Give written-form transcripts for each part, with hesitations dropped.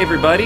Hey everybody.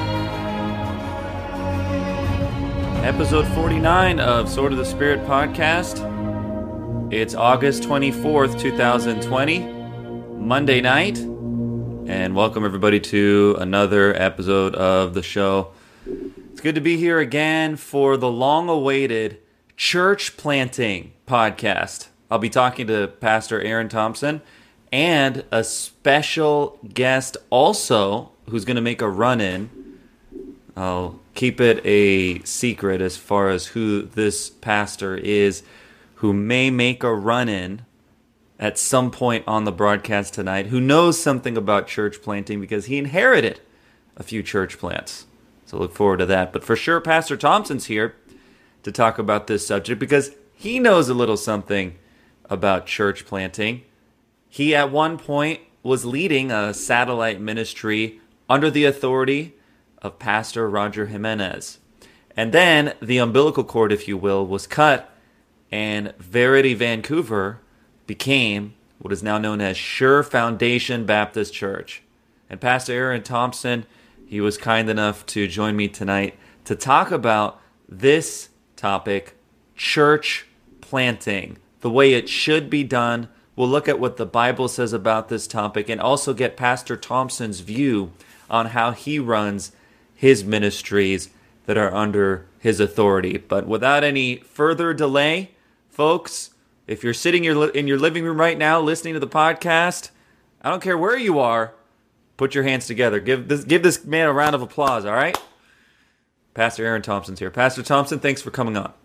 Episode 49 of Sword of the Spirit podcast. It's August 24th, 2020, Monday night. And welcome everybody to another episode of the show. It's good to be here again for the long-awaited church planting podcast. I'll be talking to Pastor Aaron Thompson and a special guest also who's going to make a run-in. I'll keep it a secret as far as who this pastor is who may make a run-in at some point on the broadcast tonight, who knows something about church planting because he inherited a few church plants. So look forward to that. But for sure, Pastor Thompson's here to talk about this subject because he knows a little something about church planting. He at one point was leading a satellite ministry under the authority of Pastor Roger Jimenez. And then the umbilical cord, if you will, was cut, and Verity Vancouver became what is now known as Sure Foundation Baptist Church. And Pastor Aaron Thompson, he was kind enough to join me tonight to talk about this topic, church planting, the way it should be done. We'll look at what the Bible says about this topic and also get Pastor Thompson's view on how he runs his ministries that are under his authority. But without any further delay, folks, if you're sitting in your living room right now listening to the podcast, I don't care where you are, put your hands together. Give this man a round of applause, all right? Pastor Aaron Thompson's here. Pastor Thompson, thanks for coming on.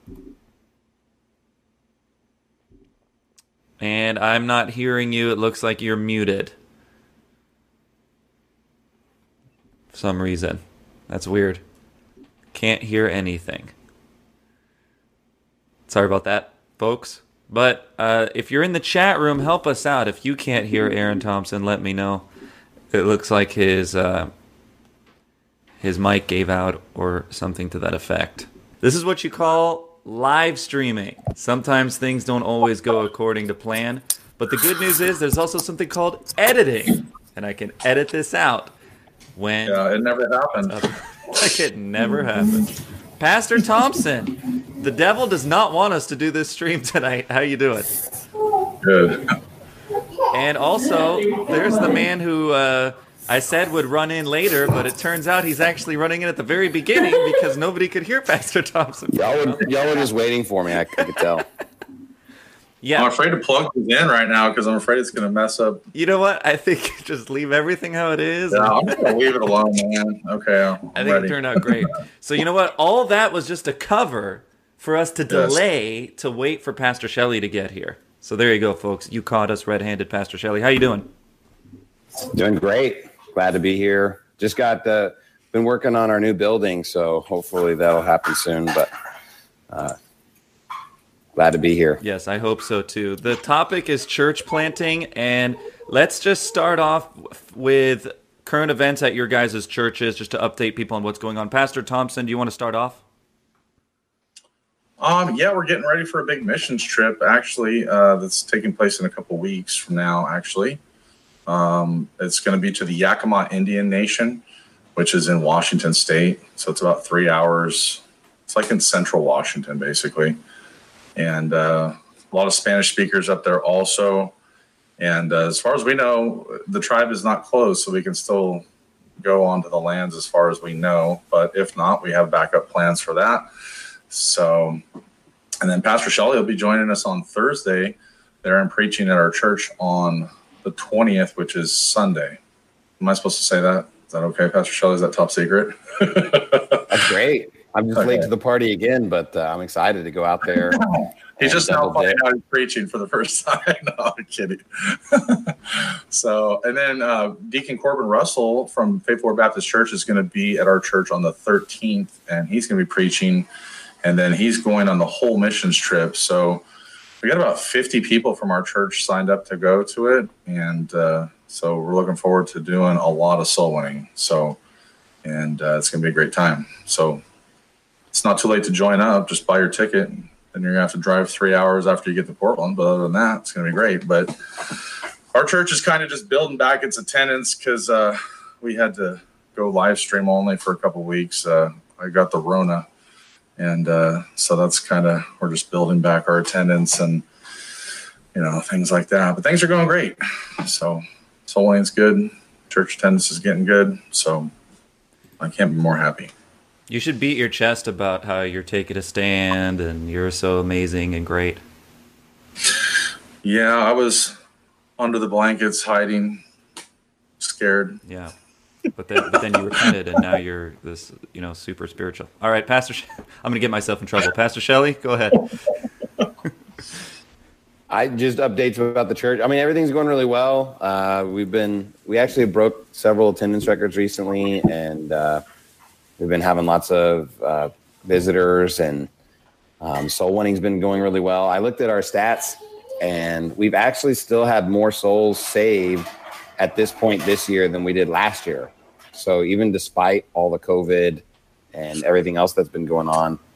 And I'm not hearing you. It looks like you're muted. For some reason. That's weird. Can't hear anything. Sorry about that, folks. But if you're in the chat room, help us out. If you can't hear Aaron Thompson, let me know. It looks like his mic gave out or something to that effect. This is what you call live streaming. Sometimes things don't always go according to plan. But the good news is there's also something called editing. And I can edit this out when... Yeah, it never happened. Like it never happened. Pastor Thompson, the devil does not want us to do this stream tonight. How you doing? Good. And also, there's the man who I said would run in later, but it turns out he's actually running in at the very beginning because nobody could hear Pastor Thompson. Y'all were just waiting for me, I could tell. Yeah. I'm afraid to plug this in right now because I'm afraid it's going to mess up. You know what? I think just leave everything how it is. Yeah, I'm going to leave it alone, man. Okay, I think it turned out great. So you know what? All that was just a cover for us to delay to wait for Pastor Shelley to get here. So there you go, folks. You caught us red-handed, Pastor Shelley. How you doing? Doing great. Glad to be here. Just been working on our new building, so hopefully that'll happen soon. But glad to be here. Yes, I hope so too. The topic is church planting, and let's just start off with current events at your guys' churches, just to update people on what's going on. Pastor Thompson, do you want to start off? Yeah, we're getting ready for a big missions trip, actually, that's taking place in a couple weeks from now, actually. It's going to be to the Yakima Indian Nation, which is in Washington State. So it's about 3 hours. It's like in central Washington, basically. And a lot of Spanish speakers up there also. And as far as we know, the tribe is not closed, so we can still go onto the lands as far as we know. But if not, we have backup plans for that. So, and then Pastor Shelley will be joining us on Thursday there and preaching at our church on the 20th, which is Sunday. Am I supposed to say that? Is that okay, Pastor Shelley? Is that top secret? That's great. I'm just late to the party again, but I'm excited to go out there. He's just now finding out he's preaching for the first time. No, I'm kidding. So, and then Deacon Corbin Russell from Faithful Word Baptist Church is going to be at our church on the 13th, and he's going to be preaching. And then he's going on the whole missions trip. So we got about 50 people from our church signed up to go to it. And so we're looking forward to doing a lot of soul winning. So, and it's going to be a great time. So it's not too late to join up. Just buy your ticket. And then you're going to have to drive 3 hours after you get to Portland. But other than that, it's going to be great. But our church is kind of just building back its attendance because we had to go live stream only for a couple of weeks. I got the Rona, and so that's we're just building back our attendance and things like that. But things are going great. So soul winning's good. Church attendance is getting good. So I can't be more happy. You should beat your chest about how you're taking a stand and you're so amazing and great. Yeah, I was under the blankets, hiding, scared. Yeah, but then you repented, and now you're this, super spiritual. All right, Pastor. I'm going to get myself in trouble. Pastor Shelley, go ahead. I just updates about the church. I mean, everything's going really well. We actually broke several attendance records recently, and we've been having lots of visitors, and soul winning's been going really well. I looked at our stats, and we've actually still had more souls saved at this point this year than we did last year. So even despite all the COVID and everything else that's been going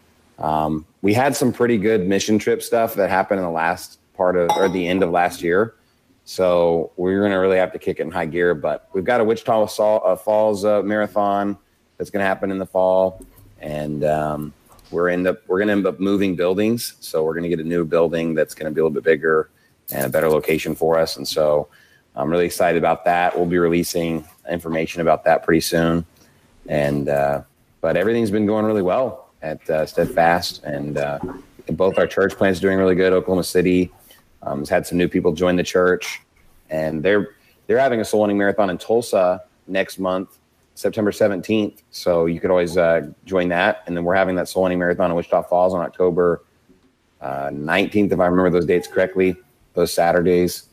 on, we had some pretty good mission trip stuff that happened in the last part of, or the end of last year. So we're going to really have to kick it in high gear, but we've got a Wichita Falls marathon that's going to happen in the fall. And we're going to end up moving buildings. So we're going to get a new building that's going to be a little bit bigger and a better location for us. And so I'm really excited about that. We'll be releasing information about that pretty soon. And, but everything's been going really well at Steadfast, and both our church plants doing really good. Oklahoma City has had some new people join the church, and they're having a soul winning marathon in Tulsa next month, September 17th. So you could always join that. And then we're having that soul winning marathon in Wichita Falls on October 19th, if I remember those dates correctly, those Saturdays.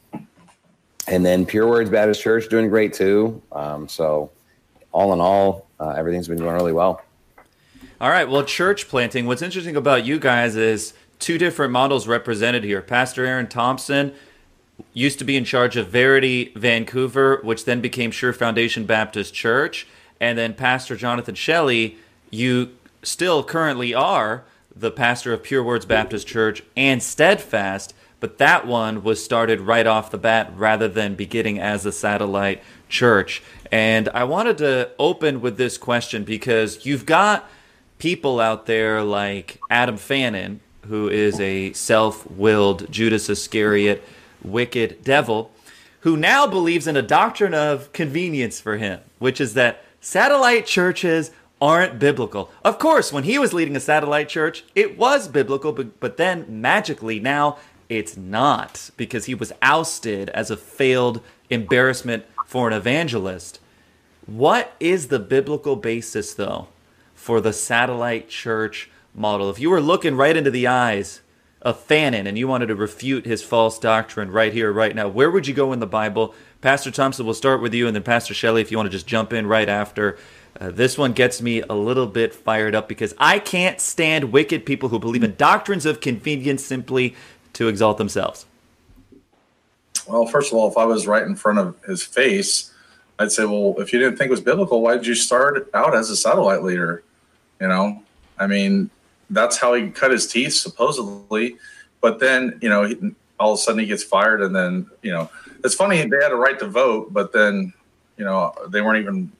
And then Pure Words Baptist Church doing great too. So all in all, everything's been going really well. All right. Well, church planting, what's interesting about you guys is two different models represented here. Pastor Aaron Thompson used to be in charge of Verity Vancouver, which then became Sure Foundation Baptist Church. And then Pastor Jonathan Shelley, you still currently are the pastor of Pure Words Baptist Church and Steadfast, but that one was started right off the bat rather than beginning as a satellite church. And I wanted to open with this question because you've got people out there like Adam Fannin, who is a self-willed Judas Iscariot wicked devil, who now believes in a doctrine of convenience for him, which is that satellite churches aren't biblical. Of course, when he was leading a satellite church, it was biblical, but then magically now it's not, because he was ousted as a failed embarrassment for an evangelist. What is the biblical basis, though, for the satellite church model? If you were looking right into the eyes of Fannin and you wanted to refute his false doctrine right here, right now, where would you go in the Bible? Pastor Thompson, we'll start with you, and then Pastor Shelley, if you want to just jump in right after. This one gets me a little bit fired up because I can't stand wicked people who believe in doctrines of convenience simply to exalt themselves. Well, first of all, if I was right in front of his face, I'd say, well, if you didn't think it was biblical, why did you start out as a satellite leader? I mean, that's how he cut his teeth, supposedly. But then, all of a sudden he gets fired. And then, it's funny, they had a right to vote, but then, they weren't even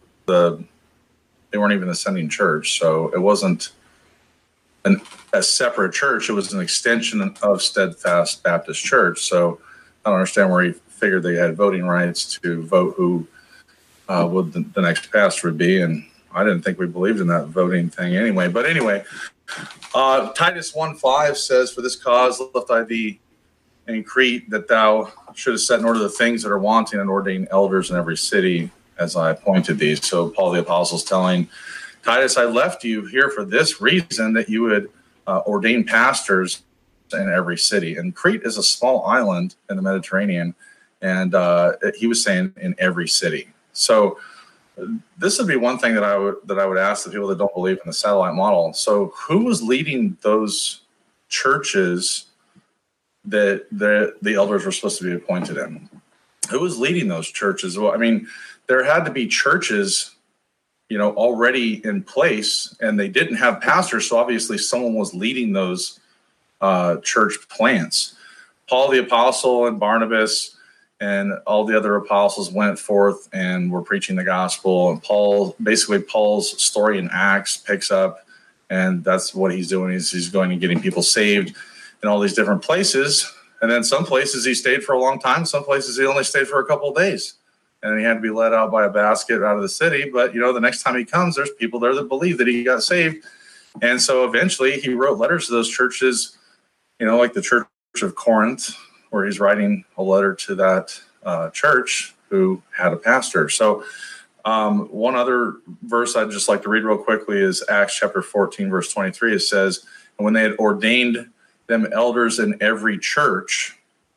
a sending church. So it wasn't a separate church. It was an extension of Steadfast Baptist Church. So I don't understand where he figured they had voting rights to vote who would the next pastor would be. And I didn't think we believed in that voting thing anyway. But anyway, Titus 1:5 says, "For this cause left I thee in Crete, that thou shouldest set in order the things that are wanting, and ordain elders in every city, as I appointed thee." So Paul the Apostle is telling Titus, I left you here for this reason, that you would ordain pastors in every city. And Crete is a small island in the Mediterranean, and he was saying in every city. So this would be one thing that I would ask the people that don't believe in the satellite model. So who was leading those churches that the elders were supposed to be appointed in? Who was leading those churches? Well, I mean, there had to be churches, already in place, and they didn't have pastors. So obviously someone was leading those church plants. Paul the Apostle and Barnabas, and all the other apostles went forth and were preaching the gospel. And Paul's story in Acts picks up, and that's what he's doing. He's going and getting people saved in all these different places. And then some places he stayed for a long time. Some places he only stayed for a couple of days. And he had to be led out by a basket out of the city. But, the next time he comes, there's people there that believe that he got saved. And so eventually he wrote letters to those churches, like the Church of Corinth, where he's writing a letter to that church who had a pastor. So one other verse I'd just like to read real quickly is Acts chapter 14, verse 23. It says, "And when they had ordained them elders in every church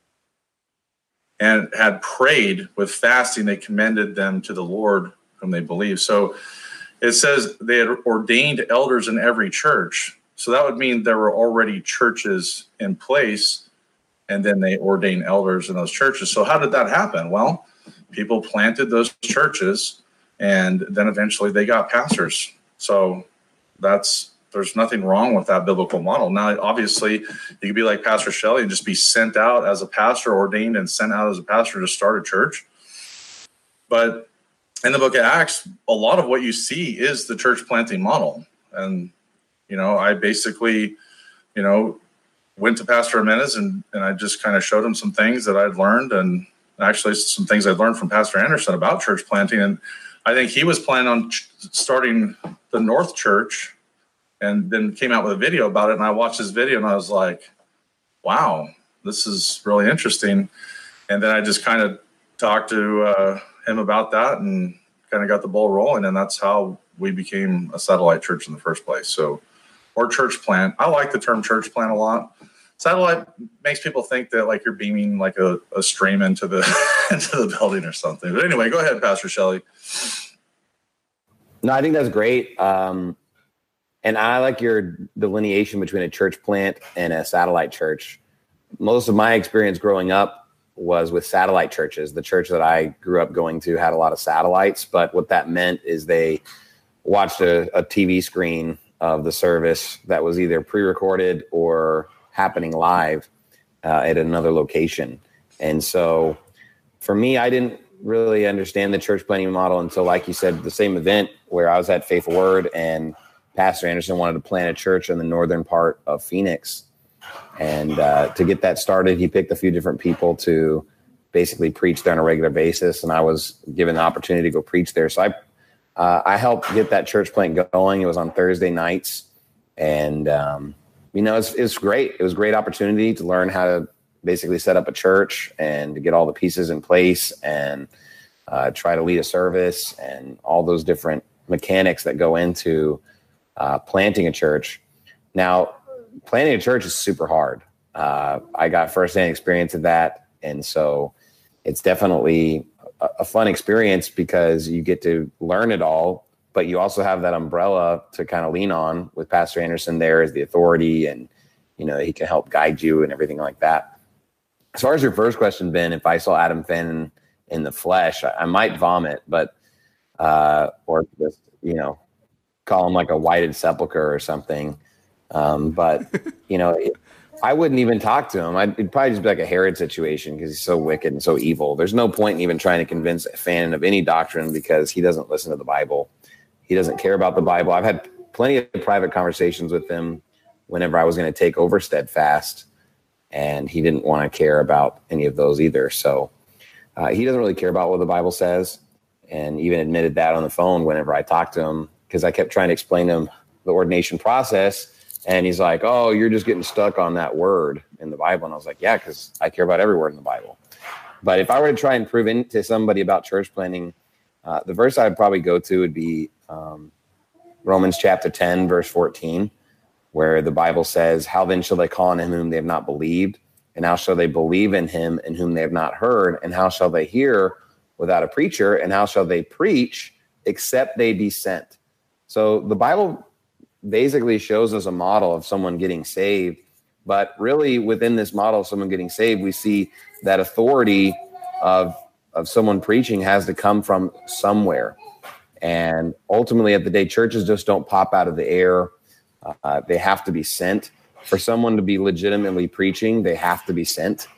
and had prayed with fasting, they commended them to the Lord whom they believed." So it says they had ordained elders in every church. So that would mean there were already churches in place, and then they ordained elders in those churches. So how did that happen? Well, people planted those churches, and then eventually they got pastors. So there's nothing wrong with that biblical model. Now, obviously, you could be like Pastor Shelley and just be sent out as a pastor, ordained and sent out as a pastor to start a church. But in the book of Acts, a lot of what you see is the church planting model. And, I basically, went to Pastor Jimenez and I just kind of showed him some things that I'd learned, and actually some things I'd learned from Pastor Anderson about church planting. And I think he was planning on starting the North Church, and then came out with a video about it. And I watched his video and I was like, wow, this is really interesting. And then I just kind of talked to him about that and kind of got the ball rolling. And that's how we became a satellite church in the first place. So, or church plant. I like the term church plant a lot. Satellite makes people think that like you're beaming like a stream into the into the building or something. But anyway, go ahead, Pastor Shelley. No, I think that's great. And I like your delineation between a church plant and a satellite church. Most of my experience growing up was with satellite churches. The church that I grew up going to had a lot of satellites, but what that meant is they watched a TV screen of the service that was either pre-recorded or happening live at another location. And so for me, I didn't really understand the church planting model until, like you said, the same event where I was at Faithful Word and Pastor Anderson wanted to plant a church in the northern part of Phoenix. And to get that started, he picked a few different people to basically preach there on a regular basis. And I was given the opportunity to go preach there. So I helped get that church plant going. It was on Thursday nights. And, it's great. It was a great opportunity to learn how to basically set up a church and to get all the pieces in place and try to lead a service and all those different mechanics that go into planting a church. Now, planting a church is super hard. I got firsthand experience of that. And so it's definitely a fun experience because you get to learn it all, but you also have that umbrella to kind of lean on with Pastor Anderson there as the authority, and, he can help guide you and everything like that. As far as your first question, Ben, if I saw Adam Fenn in the flesh, I might vomit, but, or just, call him like a whited sepulcher or something. But, I wouldn't even talk to him. It'd probably just be like a Herod situation because he's so wicked and so evil. There's no point in even trying to convince a fan of any doctrine because he doesn't listen to the Bible. He doesn't care about the Bible. I've had plenty of private conversations with him whenever I was going to take over Steadfast, and he didn't want to care about any of those either. So he doesn't really care about what the Bible says, and even admitted that on the phone whenever I talked to him because I kept trying to explain to him the ordination process. And he's like, oh, you're just getting stuck on that word in the Bible. And I was like, yeah, because I care about every word in the Bible. But if I were to try and prove to somebody about church planting, the verse I'd probably go to would be Romans chapter 10, verse 14, where the Bible says, how then shall they call on him whom they have not believed? And how shall they believe in him in whom they have not heard? And how shall they hear without a preacher? And how shall they preach except they be sent? So the Bible basically shows us a model of someone getting saved. But really within this model of someone getting saved, we see that authority of someone preaching has to come from somewhere. And ultimately at the day, churches just don't pop out of the air. They have to be sent. For someone to be legitimately preaching, they have to be sent.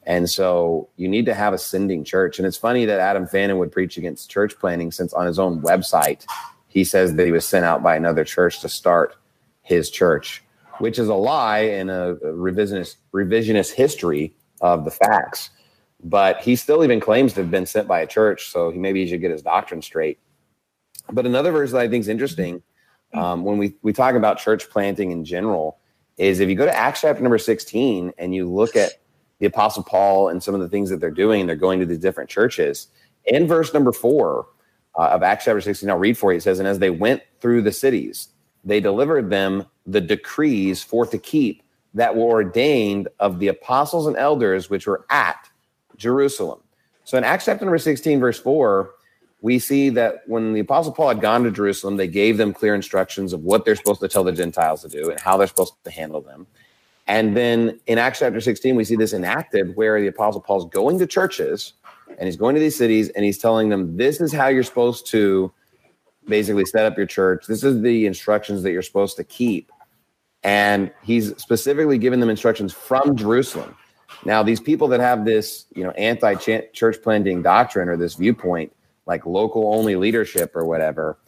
And so you need to have a sending church. And it's funny that Adam Fannin would preach against church planting, since on his own website, he says that he was sent out by another church to start his church, which is a lie and a revisionist history of the facts. But he still even claims to have been sent by a church, so maybe he should get his doctrine straight. But another verse that I think is interesting when we talk about church planting in general is if you go to Acts chapter number 16 and you look at the Apostle Paul and some of the things that they're doing, they're going to these different churches. In verse number 4 of Acts chapter 16, I'll read for you. It says, "And as they went through the cities, they delivered them the decrees for to keep that were ordained of the apostles and elders which were at Jerusalem." So in Acts chapter number 16, verse 4, we see that when the Apostle Paul had gone to Jerusalem, they gave them clear instructions of what they're supposed to tell the Gentiles to do and how they're supposed to handle them. And then in Acts chapter 16, we see this enacted where the Apostle Paul's going to churches and he's going to these cities and he's telling them, this is how you're supposed to basically set up your church. This is the instructions that you're supposed to keep. And he's specifically given them instructions from Jerusalem. Now, these people that have this, anti-church planting doctrine or this viewpoint, like local only leadership or whatever,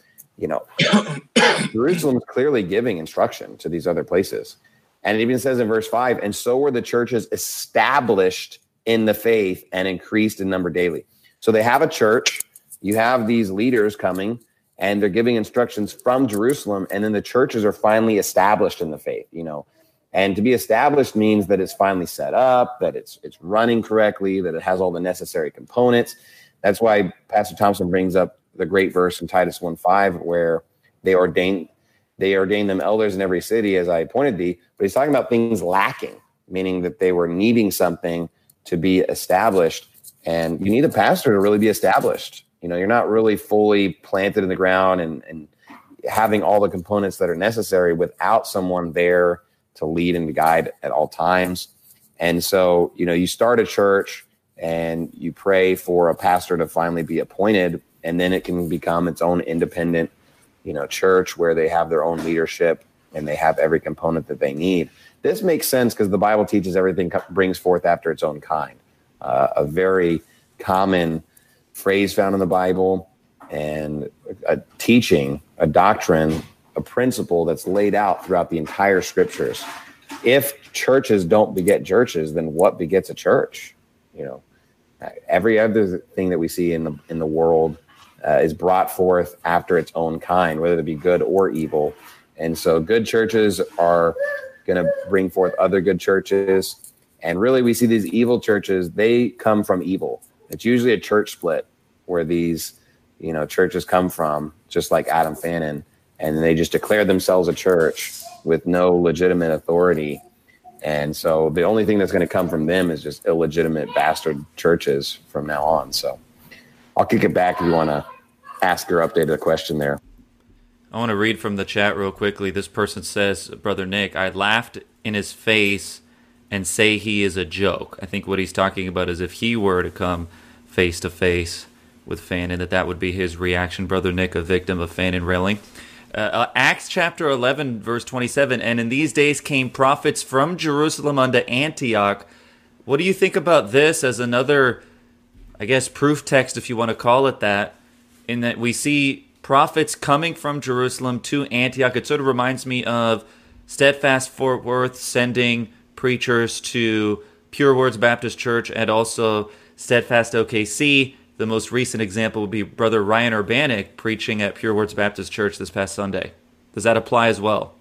Jerusalem is clearly giving instruction to these other places. And it even says in verse 5, "And so were the churches established in the faith and increased in number daily." So they have a church, you have these leaders coming, and they're giving instructions from Jerusalem, and then the churches are finally established in the faith, And to be established means that it's finally set up, that it's running correctly, that it has all the necessary components. That's why Pastor Thompson brings up the great verse in Titus 1:5, where they ordain them elders in every city, as I pointed thee. But he's talking about things lacking, meaning that they were needing something to be established. And you need a pastor to really be established. You're not really fully planted in the ground and having all the components that are necessary without someone there to lead and to guide at all times. And so, you start a church and you pray for a pastor to finally be appointed, and then it can become its own independent, church where they have their own leadership and they have every component that they need. This makes sense because the Bible teaches everything brings forth after its own kind. A very common phrase found in the Bible, and a teaching, a doctrine, a principle that's laid out throughout the entire scriptures. If churches don't beget churches, then what begets a church? Every other thing that we see in the world is brought forth after its own kind, whether it be good or evil. And so good churches are going to bring forth other good churches. And really, we see these evil churches, they come from evil. It's usually a church split where these, churches come from, just like Adam Fannin, and they just declare themselves a church with no legitimate authority. And so the only thing that's going to come from them is just illegitimate bastard churches from now on. So I'll kick it back if you want to ask or update a question there. I want to read from the chat real quickly. This person says, Brother Nick, I laughed in his face and say he is a joke. I think what he's talking about is if he were to come face to face with Fannin, that would be his reaction. Brother Nick, a victim of Fannin railing. Acts chapter 11, verse 27, "And in these days came prophets from Jerusalem unto Antioch." What do you think about this as another, proof text, if you want to call it that, in that we see prophets coming from Jerusalem to Antioch? It sort of reminds me of Steadfast Fort Worth sending preachers to Pure Words Baptist Church and also Steadfast OKC. The most recent example would be Brother Ryan Urbanic preaching at Pure Words Baptist Church this past Sunday. Does that apply as well?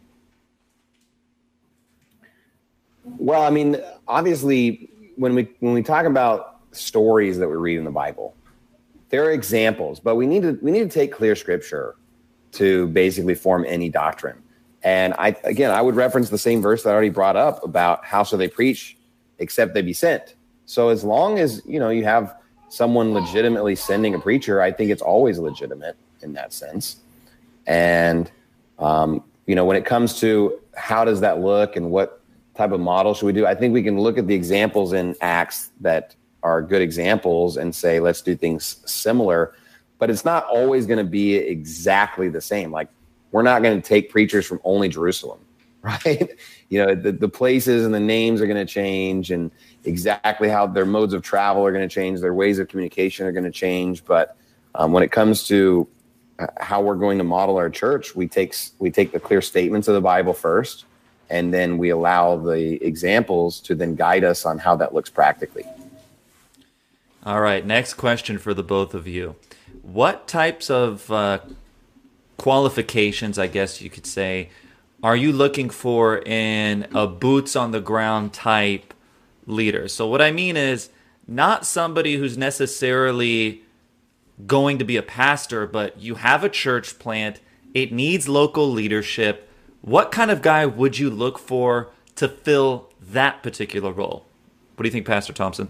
Well, obviously, when we talk about stories that we read in the Bible, there are examples, but we need to take clear scripture to basically form any doctrine. And I would reference the same verse that I already brought up about how shall they preach except they be sent. So as long as you have someone legitimately sending a preacher, I think it's always legitimate in that sense. And when it comes to how does that look and what type of model should we do, I think we can look at the examples in Acts that are good examples and say, let's do things similar, but it's not always going to be exactly the same. Like, we're not going to take preachers from only Jerusalem, right? The places and the names are going to change, and exactly how their modes of travel are going to change, their ways of communication are going to change. But when it comes to how we're going to model our church, we take the clear statements of the Bible first, and then we allow the examples to then guide us on how that looks practically. All right, next question for the both of you. What types of qualifications, I guess you could say, are you looking for in a boots-on-the-ground type leader? So what I mean is not somebody who's necessarily going to be a pastor, but you have a church plant, it needs local leadership. What kind of guy would you look for to fill that particular role? What do you think, Pastor Thompson?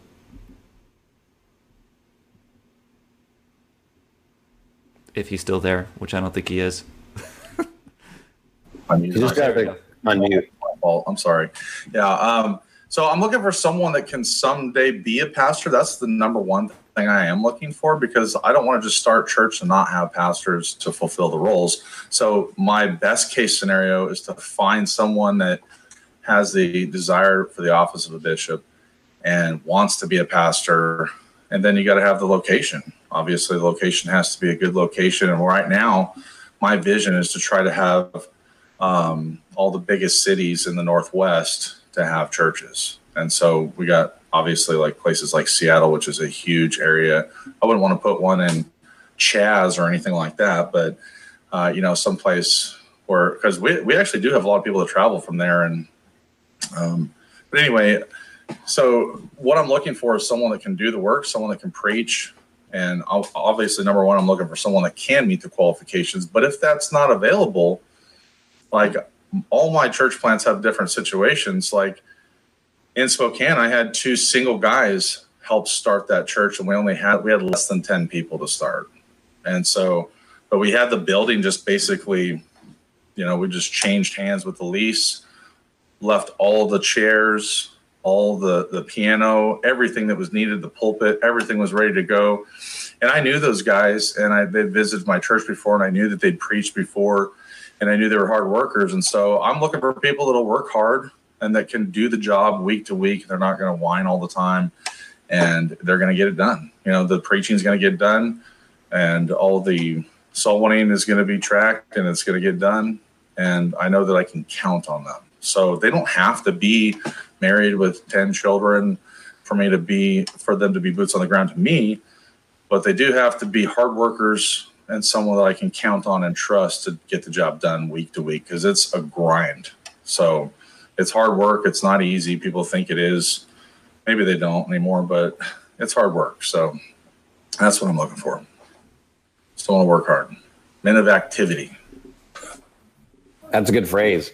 If he's still there, which I don't think he is. You just got to unmute. I'm sorry. Yeah. So I'm looking for someone that can someday be a pastor. That's the number one thing I am looking for, because I don't want to just start church and not have pastors to fulfill the roles. So my best case scenario is to find someone that has the desire for the office of a bishop and wants to be a pastor. And then you got to have the location. Obviously, the location has to be a good location. And right now, my vision is to try to have all the biggest cities in the Northwest to have churches. And so we got obviously like places like Seattle, which is a huge area. I wouldn't want to put one in Chaz or anything like that, but someplace where, because we actually do have a lot of people that travel from there. And but anyway, so what I'm looking for is someone that can do the work, someone that can preach. And obviously, number one, I'm looking for someone that can meet the qualifications. But if that's not available, like all my church plants have different situations. Like in Spokane, I had 2 single guys help start that church, and we had less than 10 people to start. And so, but we had the building just basically, we just changed hands with the lease, left all the chairs, all the piano, everything that was needed, the pulpit, everything was ready to go. And I knew those guys, and they'd visited my church before, and I knew that they'd preached before, and I knew they were hard workers. And so I'm looking for people that'll work hard and that can do the job week to week. They're not going to whine all the time, and they're going to get it done. The preaching is going to get done, and all the soul winning is going to be tracked, and it's going to get done. And I know that I can count on them. So they don't have to be married with 10 children for them to be boots on the ground to me, but they do have to be hard workers and someone that I can count on and trust to get the job done week to week, because it's a grind. So it's hard work. It's not easy. People think it is. Maybe they don't anymore, but it's hard work. So that's what I'm looking for. Still want to work hard. Men of activity. That's a good phrase.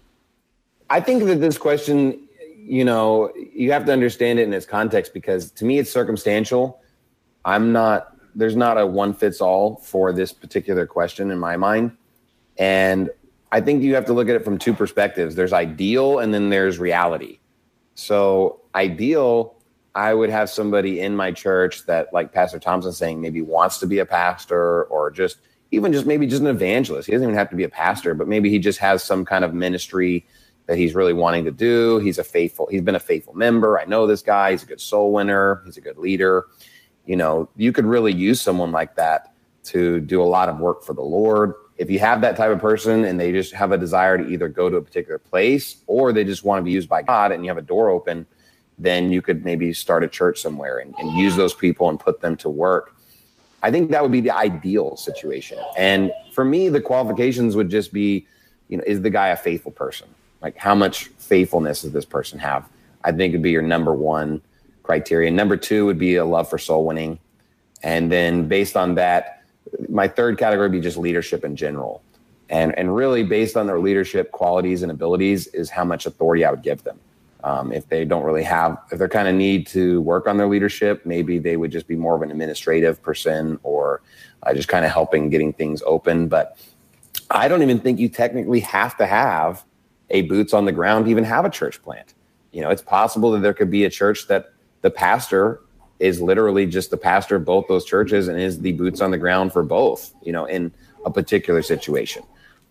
I think that this question, you have to understand it in its context, because to me it's circumstantial. There's not a one fits all for this particular question in my mind. And I think you have to look at it from 2 perspectives. There's ideal and then there's reality. So ideal, I would have somebody in my church that, like Pastor Thompson saying, maybe wants to be a pastor, or maybe just an evangelist. He doesn't even have to be a pastor, but maybe he just has some kind of ministry that he's really wanting to do. He's been a faithful member. I know this guy. He's a good soul winner. He's a good leader. You could really use someone like that to do a lot of work for the Lord. If you have that type of person and they just have a desire to either go to a particular place or they just want to be used by God, and you have a door open, then you could maybe start a church somewhere and use those people and put them to work. I think that would be the ideal situation. And for me, the qualifications would just be, is the guy a faithful person? Like, how much faithfulness does this person have? I think it'd be your number one criteria. Number 2 would be a love for soul winning. And then based on that, my third category would be just leadership in general. And really based on their leadership qualities and abilities is how much authority I would give them. If they don't really if they're kind of need to work on their leadership, maybe they would just be more of an administrative person, or just kind of helping getting things open. But I don't even think you technically have to have a boots on the ground to even have a church plant. It's possible that there could be a church that the pastor is literally just the pastor of both those churches and is the boots on the ground for both, in a particular situation.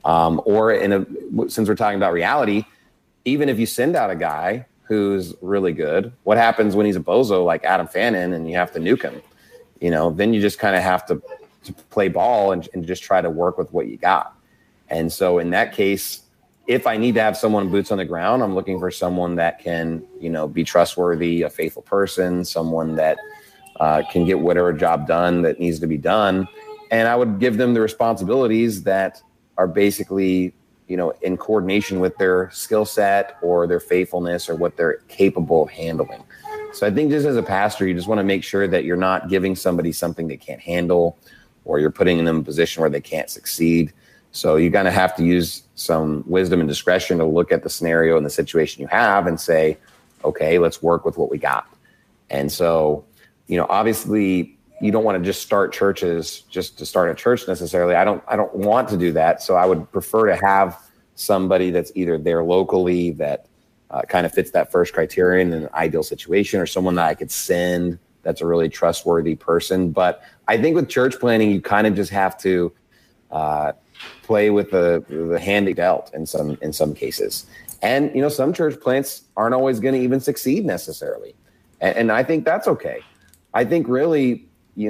Since we're talking about reality, even if you send out a guy who's really good, what happens when he's a bozo like Adam Fannin and you have to nuke him? Then you just kind of have to play ball and just try to work with what you got. And so in that case, if I need to have someone boots on the ground, I'm looking for someone that can, be trustworthy, a faithful person, someone that can get whatever job done that needs to be done. And I would give them the responsibilities that are basically, in coordination with their skill set or their faithfulness or what they're capable of handling. So I think just as a pastor, you just want to make sure that you're not giving somebody something they can't handle, or you're putting them in a position where they can't succeed. So you kind of have to use some wisdom and discretion to look at the scenario and the situation you have and say, okay, let's work with what we got. And so, obviously you don't want to just start churches just to start a church necessarily. I don't want to do that. So I would prefer to have somebody that's either there locally that kind of fits that first criterion in an ideal situation, or someone that I could send that's a really trustworthy person. But I think with church planning, you kind of just have to play with the hand dealt in some cases. And, some church plants aren't always going to even succeed necessarily. And I think that's okay. I think really,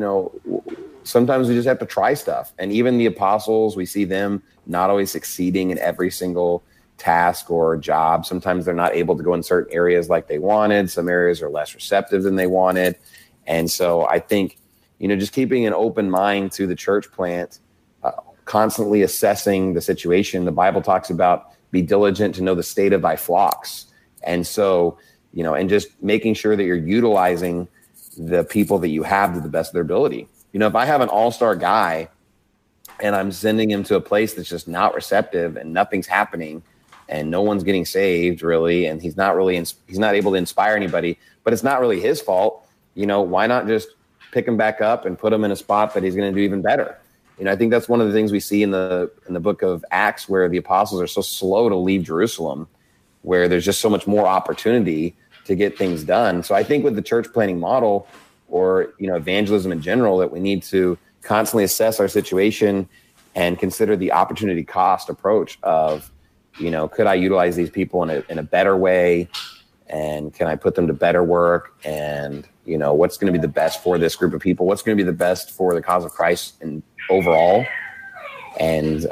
sometimes we just have to try stuff. And even the apostles, we see them not always succeeding in every single task or job. Sometimes they're not able to go in certain areas like they wanted. Some areas are less receptive than they wanted. And so I think, just keeping an open mind to the church plant, constantly assessing the situation. The Bible talks about be diligent to know the state of thy flocks. And so, and just making sure that you're utilizing the people that you have to the best of their ability. If I have an all-star guy and I'm sending him to a place that's just not receptive and nothing's happening and no one's getting saved really, and he's not able to inspire anybody, but it's not really his fault, why not just pick him back up and put him in a spot that he's going to do even better? I think that's one of the things we see in the book of Acts, where the apostles are so slow to leave Jerusalem, where there's just so much more opportunity to get things done. So I think with the church planning model, or evangelism in general, that we need to constantly assess our situation and consider the opportunity cost approach of, could I utilize these people in a better way, and can I put them to better work, and what's going to be the best for this group of people, what's going to be the best for the cause of Christ and overall. And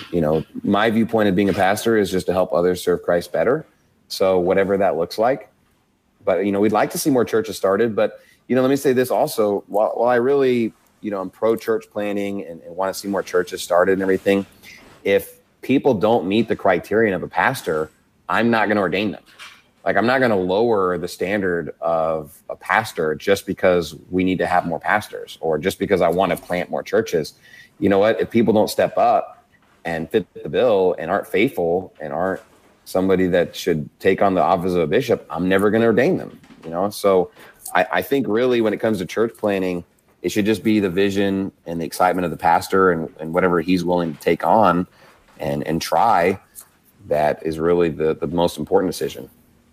my viewpoint of being a pastor is just to help others serve Christ better. So whatever that looks like. But we'd like to see more churches started. But let me say this also. While I really I'm pro church planning and want to see more churches started and everything, if people don't meet the criterion of a pastor, I'm not going to ordain them. Like, I'm not going to lower the standard of a pastor just because we need to have more pastors, or just because I want to plant more churches. You know what? If people don't step up and fit the bill and aren't faithful and aren't somebody that should take on the office of a bishop, I'm never going to ordain them. So I think really when it comes to church planning, it should just be the vision and the excitement of the pastor and whatever he's willing to take on and try. That is really the most important decision.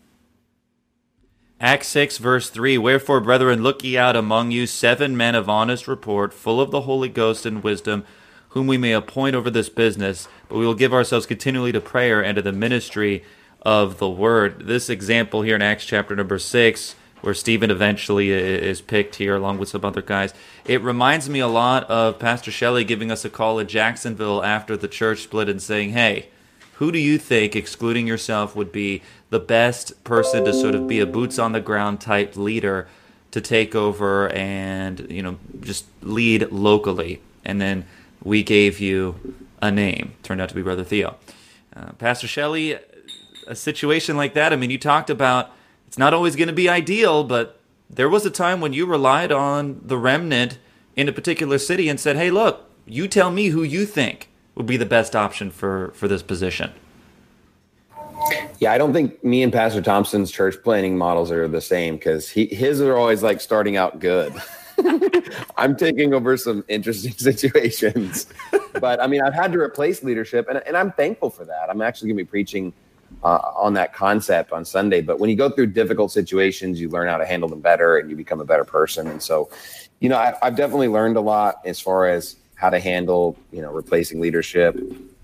Acts 6, verse 3, Wherefore, brethren, look ye out among you 7 men of honest report, full of the Holy Ghost and wisdom, whom we may appoint over this business, but we will give ourselves continually to prayer and to the ministry of the word. This example here in Acts chapter number 6, where Stephen eventually is picked here along with some other guys, it reminds me a lot of Pastor Shelley giving us a call at Jacksonville after the church split and saying, hey, who do you think, excluding yourself, would be the best person to sort of be a boots-on-the-ground type leader to take over and, just lead locally? And then we gave you a name. Turned out to be Brother Theo. Pastor Shelley, a situation like that, you talked about it's not always going to be ideal, but there was a time when you relied on the remnant in a particular city and said, hey, look, you tell me who you think would be the best option for this position. Yeah, I don't think me and Pastor Thompson's church planning models are the same, because his are always like starting out good. I'm taking over some interesting situations. But I've had to replace leadership, and I'm thankful for that. I'm actually going to be preaching on that concept on Sunday. But when you go through difficult situations, you learn how to handle them better and you become a better person. And so, I've definitely learned a lot as far as how to handle, replacing leadership.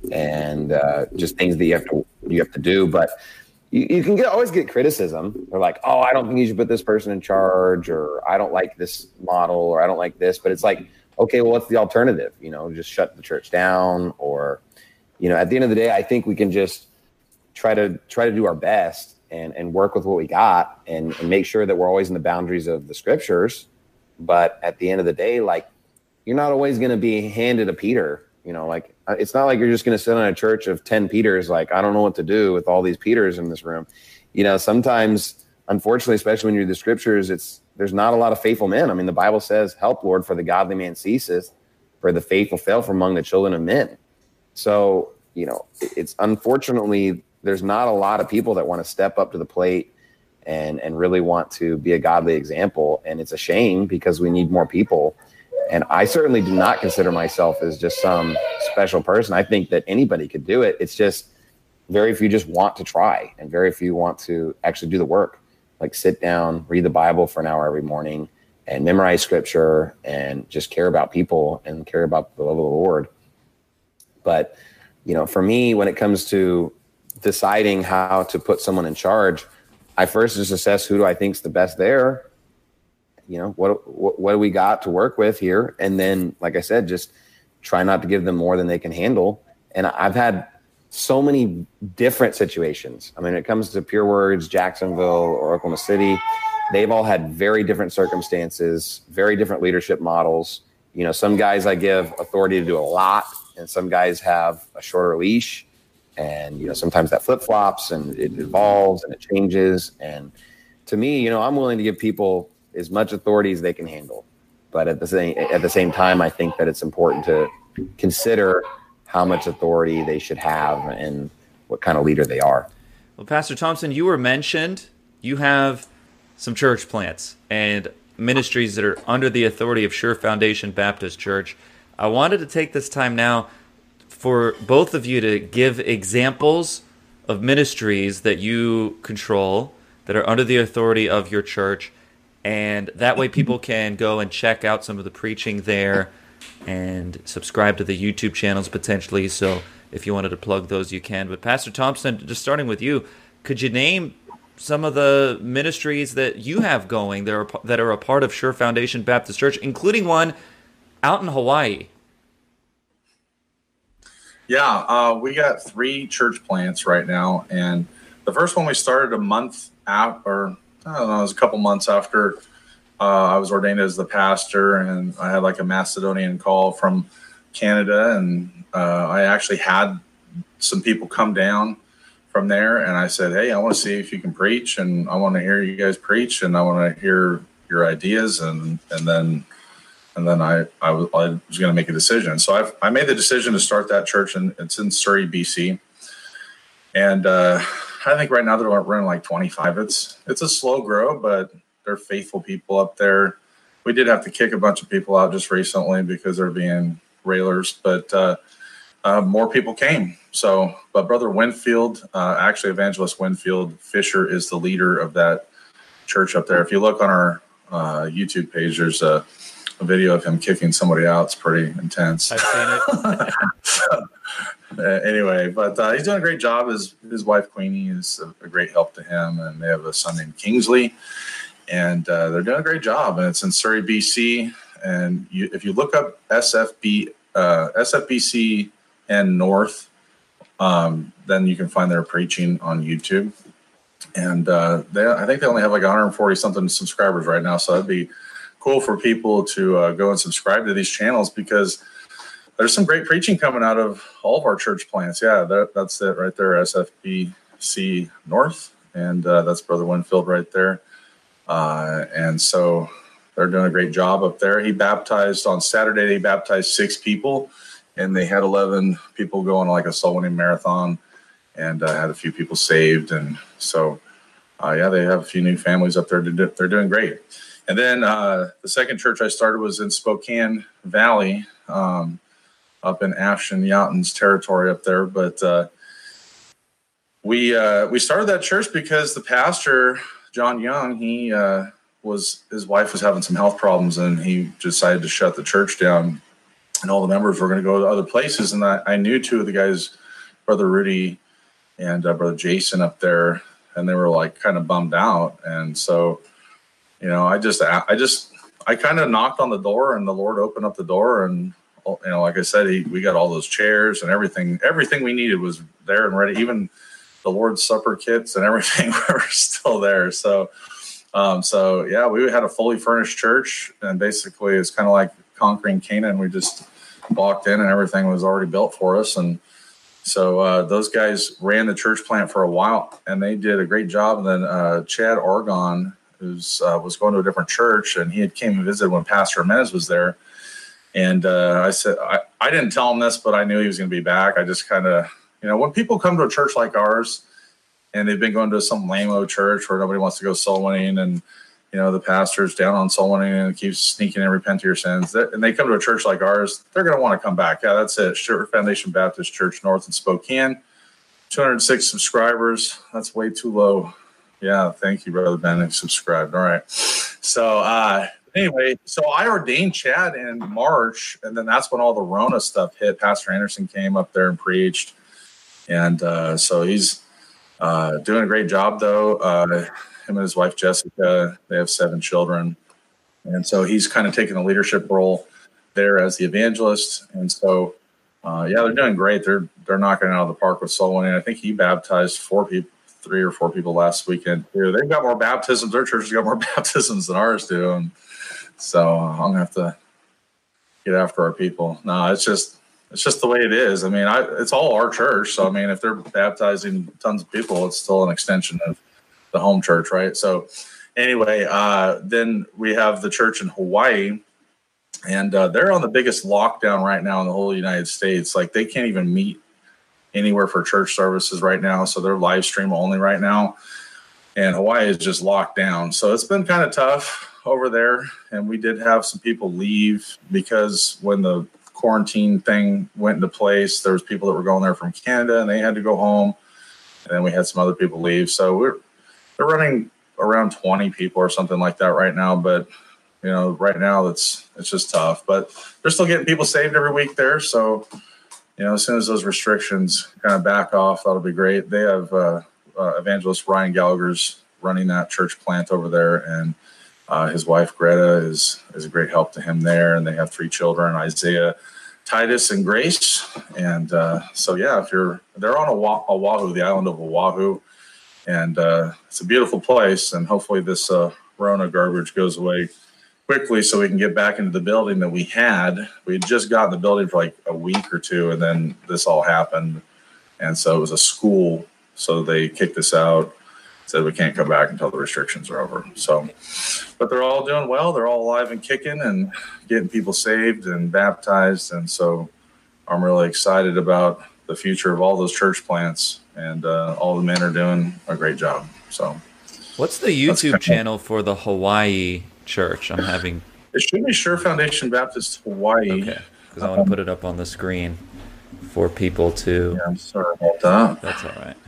and just things that you have to do. But you can always get criticism. They're like, oh, I don't think you should put this person in charge, or I don't like this model, or I don't like this. But it's like, okay, well, what's the alternative? Just shut the church down, or, at the end of the day, I think we can just try to do our best and work with what we got and make sure that we're always in the boundaries of the scriptures. But at the end of the day, like, you're not always going to be handed a Peter, it's not like you're just going to sit on a church of 10 Peters. Like, I don't know what to do with all these Peters in this room. Sometimes, unfortunately, especially when you read the scriptures, there's not a lot of faithful men. I mean, the Bible says, help, Lord, for the godly man ceaseth, for the faithful fail from among the children of men. So, it's unfortunately, there's not a lot of people that want to step up to the plate and really want to be a godly example. And it's a shame because we need more people. And I certainly do not consider myself as just some special person. I think that anybody could do it. It's just very few just want to try, and very few want to actually do the work. Like, sit down, read the Bible for an hour every morning and memorize scripture and just care about people and care about the love of the Lord. But, for me, when it comes to deciding how to put someone in charge, I first just assess who do I think is the best there. What do we got to work with here? And then, like I said, just try not to give them more than they can handle. And I've had so many different situations. I mean, when it comes to Pure Words, Jacksonville, or Oklahoma City, they've all had very different circumstances, very different leadership models. Some guys I give authority to do a lot, and some guys have a shorter leash. And, sometimes that flip-flops and it evolves and it changes. And to me, I'm willing to give people as much authority as they can handle. But at the same time, I think that it's important to consider how much authority they should have and what kind of leader they are. Well, Pastor Thompson, you were mentioned. You have some church plants and ministries that are under the authority of Sure Foundation Baptist Church. I wanted to take this time now for both of you to give examples of ministries that you control that are under the authority of your church. And that way people can go and check out some of the preaching there and subscribe to the YouTube channels potentially. So if you wanted to plug those, you can. But Pastor Thompson, just starting with you, could you name some of the ministries that you have going that are a part of Sure Foundation Baptist Church, including one out in Hawaii? Yeah, we got 3 church plants right now. And the first one we started a month out, or I don't know, it was a couple months after I was ordained as the pastor, and I had like a Macedonian call from Canada, and I actually had some people come down from there, and I said, hey, I want to see if you can preach, and I want to hear you guys preach, and I want to hear your ideas, and then I was going to make a decision. So I made the decision to start that church, and it's in Surrey, BC, and I think right now they're running like 25. It's a slow grow, but they're faithful people up there. We did have to kick a bunch of people out just recently because they're being railers, but more people came. So, but Brother Winfield, actually Evangelist Winfield Fisher, is the leader of that church up there. If you look on our YouTube page, there's a video of him kicking somebody out. It's pretty intense. I've seen it. Anyway, but he's doing a great job. His wife Queenie is a great help to him, and they have a son named Kingsley, and they're doing a great job. And it's in Surrey, BC. And if you look up SFBC and North, then you can find their preaching on YouTube. And I think they only have like 140 something subscribers right now, so that'd be cool for people to go and subscribe to these channels, because there's some great preaching coming out of all of our church plants. Yeah, that's it right there, SFBC North, and that's Brother Winfield right there. And so they're doing a great job up there. He baptized on Saturday. They baptized 6 people, and they had 11 people go on like a soul winning marathon, and had a few people saved. And so, yeah, they have a few new families up there. They're doing great. And then the second church I started was in Spokane Valley, up in Ashton Yaughton's territory up there. But we started that church because the pastor, John Young, his wife was having some health problems, and he decided to shut the church down. and all the members were going to go to other places. And I knew two of the guys, Brother Rudy and Brother Jason up there, and they were like kind of bummed out. And so, I kind of knocked on the door, and the Lord opened up the door, and like I said, we got all those chairs and everything we needed was there and ready. Even the Lord's Supper kits and everything were still there. So yeah, we had a fully furnished church, and basically it's kind of like conquering Canaan. We just walked in and everything was already built for us. And so those guys ran the church plant for a while, and they did a great job. And then Chad Oregon, who was going to a different church, and he had came and visited when Pastor Jimenez was there. And I said, I didn't tell him this, but I knew he was going to be back. I just kind of, when people come to a church like ours and they've been going to some lame-o church where nobody wants to go soul winning, and, the pastor's down on soul winning and keeps sneaking and repent of your sins, and they come to a church like ours, they're going to want to come back. Yeah, that's it. Sure Foundation Baptist Church North in Spokane, 206 subscribers. That's way too low. Yeah, thank you, Brother Ben, who subscribed. All right. So, anyway, so I ordained Chad in March, and then that's when all the Rona stuff hit. Pastor Anderson came up there and preached, and so he's doing a great job, though. Him and his wife, Jessica, they have 7 children, and so he's kind of taking a leadership role there as the evangelist. And so, yeah, they're doing great. They're knocking it out of the park with soul winning. I think he baptized 3 or 4 people last weekend too. They've got more baptisms. Their church has got more baptisms than ours do. And so I'm going to have to get after our people. No, it's just the way it is. I mean, it's all our church. So, I mean, if they're baptizing tons of people, it's still an extension of the home church, right? So anyway, then we have the church in Hawaii, and they're on the biggest lockdown right now in the whole United States. Like, they can't even meet anywhere for church services right now. So they're live stream only right now. And Hawaii is just locked down. So it's been kind of tough over there. And we did have some people leave because when the quarantine thing went into place, there was people that were going there from Canada and they had to go home. And then we had some other people leave. So they're running around 20 people or something like that right now. But, right now it's just tough. But they're still getting people saved every week there. So, as soon as those restrictions kind of back off, that'll be great. They have evangelist Ryan Gallagher's running that church plant over there, and his wife Greta is a great help to him there. And they have 3 children: Isaiah, Titus, and Grace. And so, yeah, they're on Oahu, the island of Oahu, and it's a beautiful place. And hopefully this Rona garbage goes away quickly so we can get back into the building that we had. We had just gotten the building for like a week or 2, and then this all happened. And so it was a school, so they kicked us out, said we can't come back until the restrictions are over. So, but they're all doing well. They're all alive and kicking and getting people saved and baptized. And so I'm really excited about the future of all those church plants, and all the men are doing a great job. So what's the YouTube channel for the Hawaii church? It should be Sure Foundation Baptist Hawaii. Okay, because I want to put it up on the screen for people to. Yeah, I'm sorry about that. That's all right.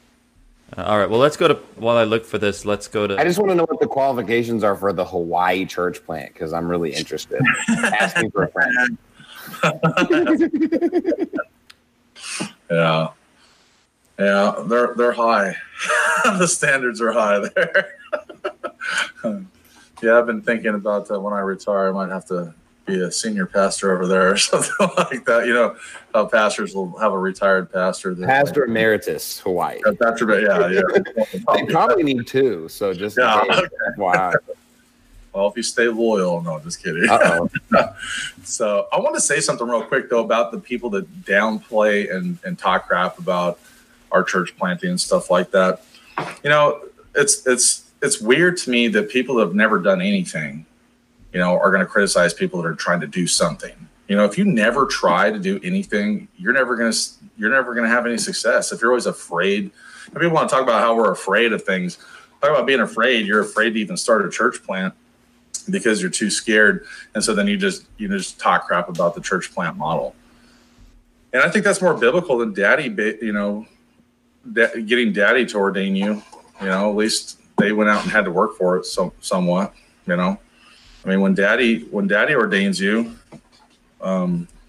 All right. Well, let's go to. While I look for this, let's go to. I just want to know what the qualifications are for the Hawaii church plant, because I'm really interested. Asking for a friend. Yeah, they're high. The standards are high there. Yeah, I've been thinking about when I retire, I might have to be a senior pastor over there or something like that. How pastors will have a retired pastor. Pastor Emeritus, Hawaii. Yeah. They probably need 2, so just wow. Well, if you stay loyal, no, just kidding. So I want to say something real quick, though, about the people that downplay and talk crap about our church planting and stuff like that. It's weird to me that people that have never done anything, are going to criticize people that are trying to do something. If you never try to do anything, you're never going to have any success. If you're always afraid, if people want to talk about how we're afraid of things, talk about being afraid. You're afraid to even start a church plant because you're too scared. And so then you just talk crap about the church plant model. And I think that's more biblical than daddy, getting daddy to ordain you. At least they went out and had to work for it somewhat. I mean, when daddy ordains you,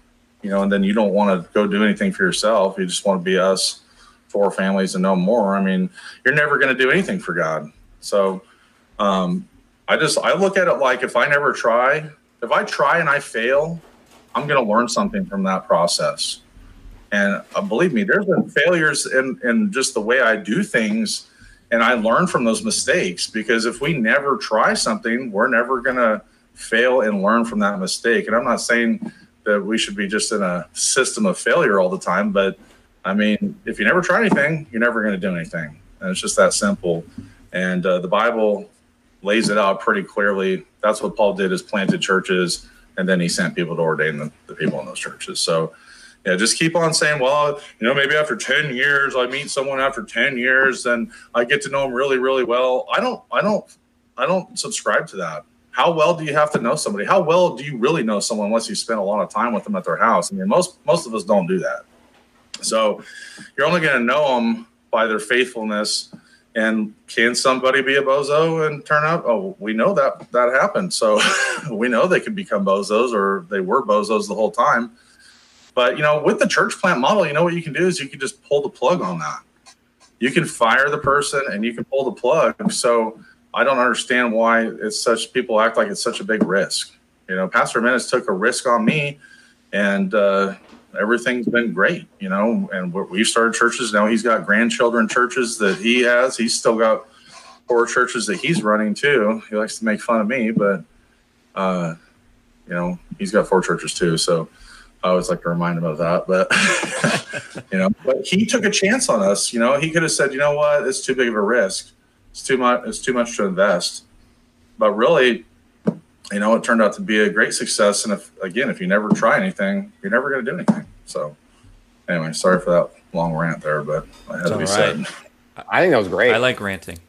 and then you don't want to go do anything for yourself. You just want to be us, 4 families and no more. I mean, you're never going to do anything for God. So I look at it like if I try and I fail, I'm going to learn something from that process. And believe me, there's been failures in just the way I do things, and I learn from those mistakes, because if we never try something, we're never going to fail and learn from that mistake. And I'm not saying that we should be just in a system of failure all the time, but I mean, if you never try anything, you're never going to do anything. And it's just that simple. And the Bible lays it out pretty clearly. That's what Paul did, is planted churches, and then he sent people to ordain the people in those churches. So yeah, just keep on saying, well, maybe after 10 years, I meet someone after 10 years and I get to know them really, really well. I don't subscribe to that. How well do you have to know somebody? How well do you really know someone unless you spend a lot of time with them at their house? I mean, most of us don't do that. So you're only going to know them by their faithfulness. And can somebody be a bozo and turn out? Oh, we know that happened. So we know they could become bozos, or they were bozos the whole time. But, with the church plant model, what you can do is you can just pull the plug on that. You can fire the person and you can pull the plug. So I don't understand why people act like it's such a big risk. Pastor Menace took a risk on me, and everything's been great, and we've started churches. Now he's got grandchildren churches that he has. He's still got 4 churches that he's running too. He likes to make fun of me, but, he's got 4 churches too. So I always like to remind him of that, but, but he took a chance on us. He could have said, what, it's too big of a risk. It's too much to invest. But really, it turned out to be a great success. And if you never try anything, you're never going to do anything. So anyway, sorry for that long rant there, but I had to be said. I think that was great. I like ranting.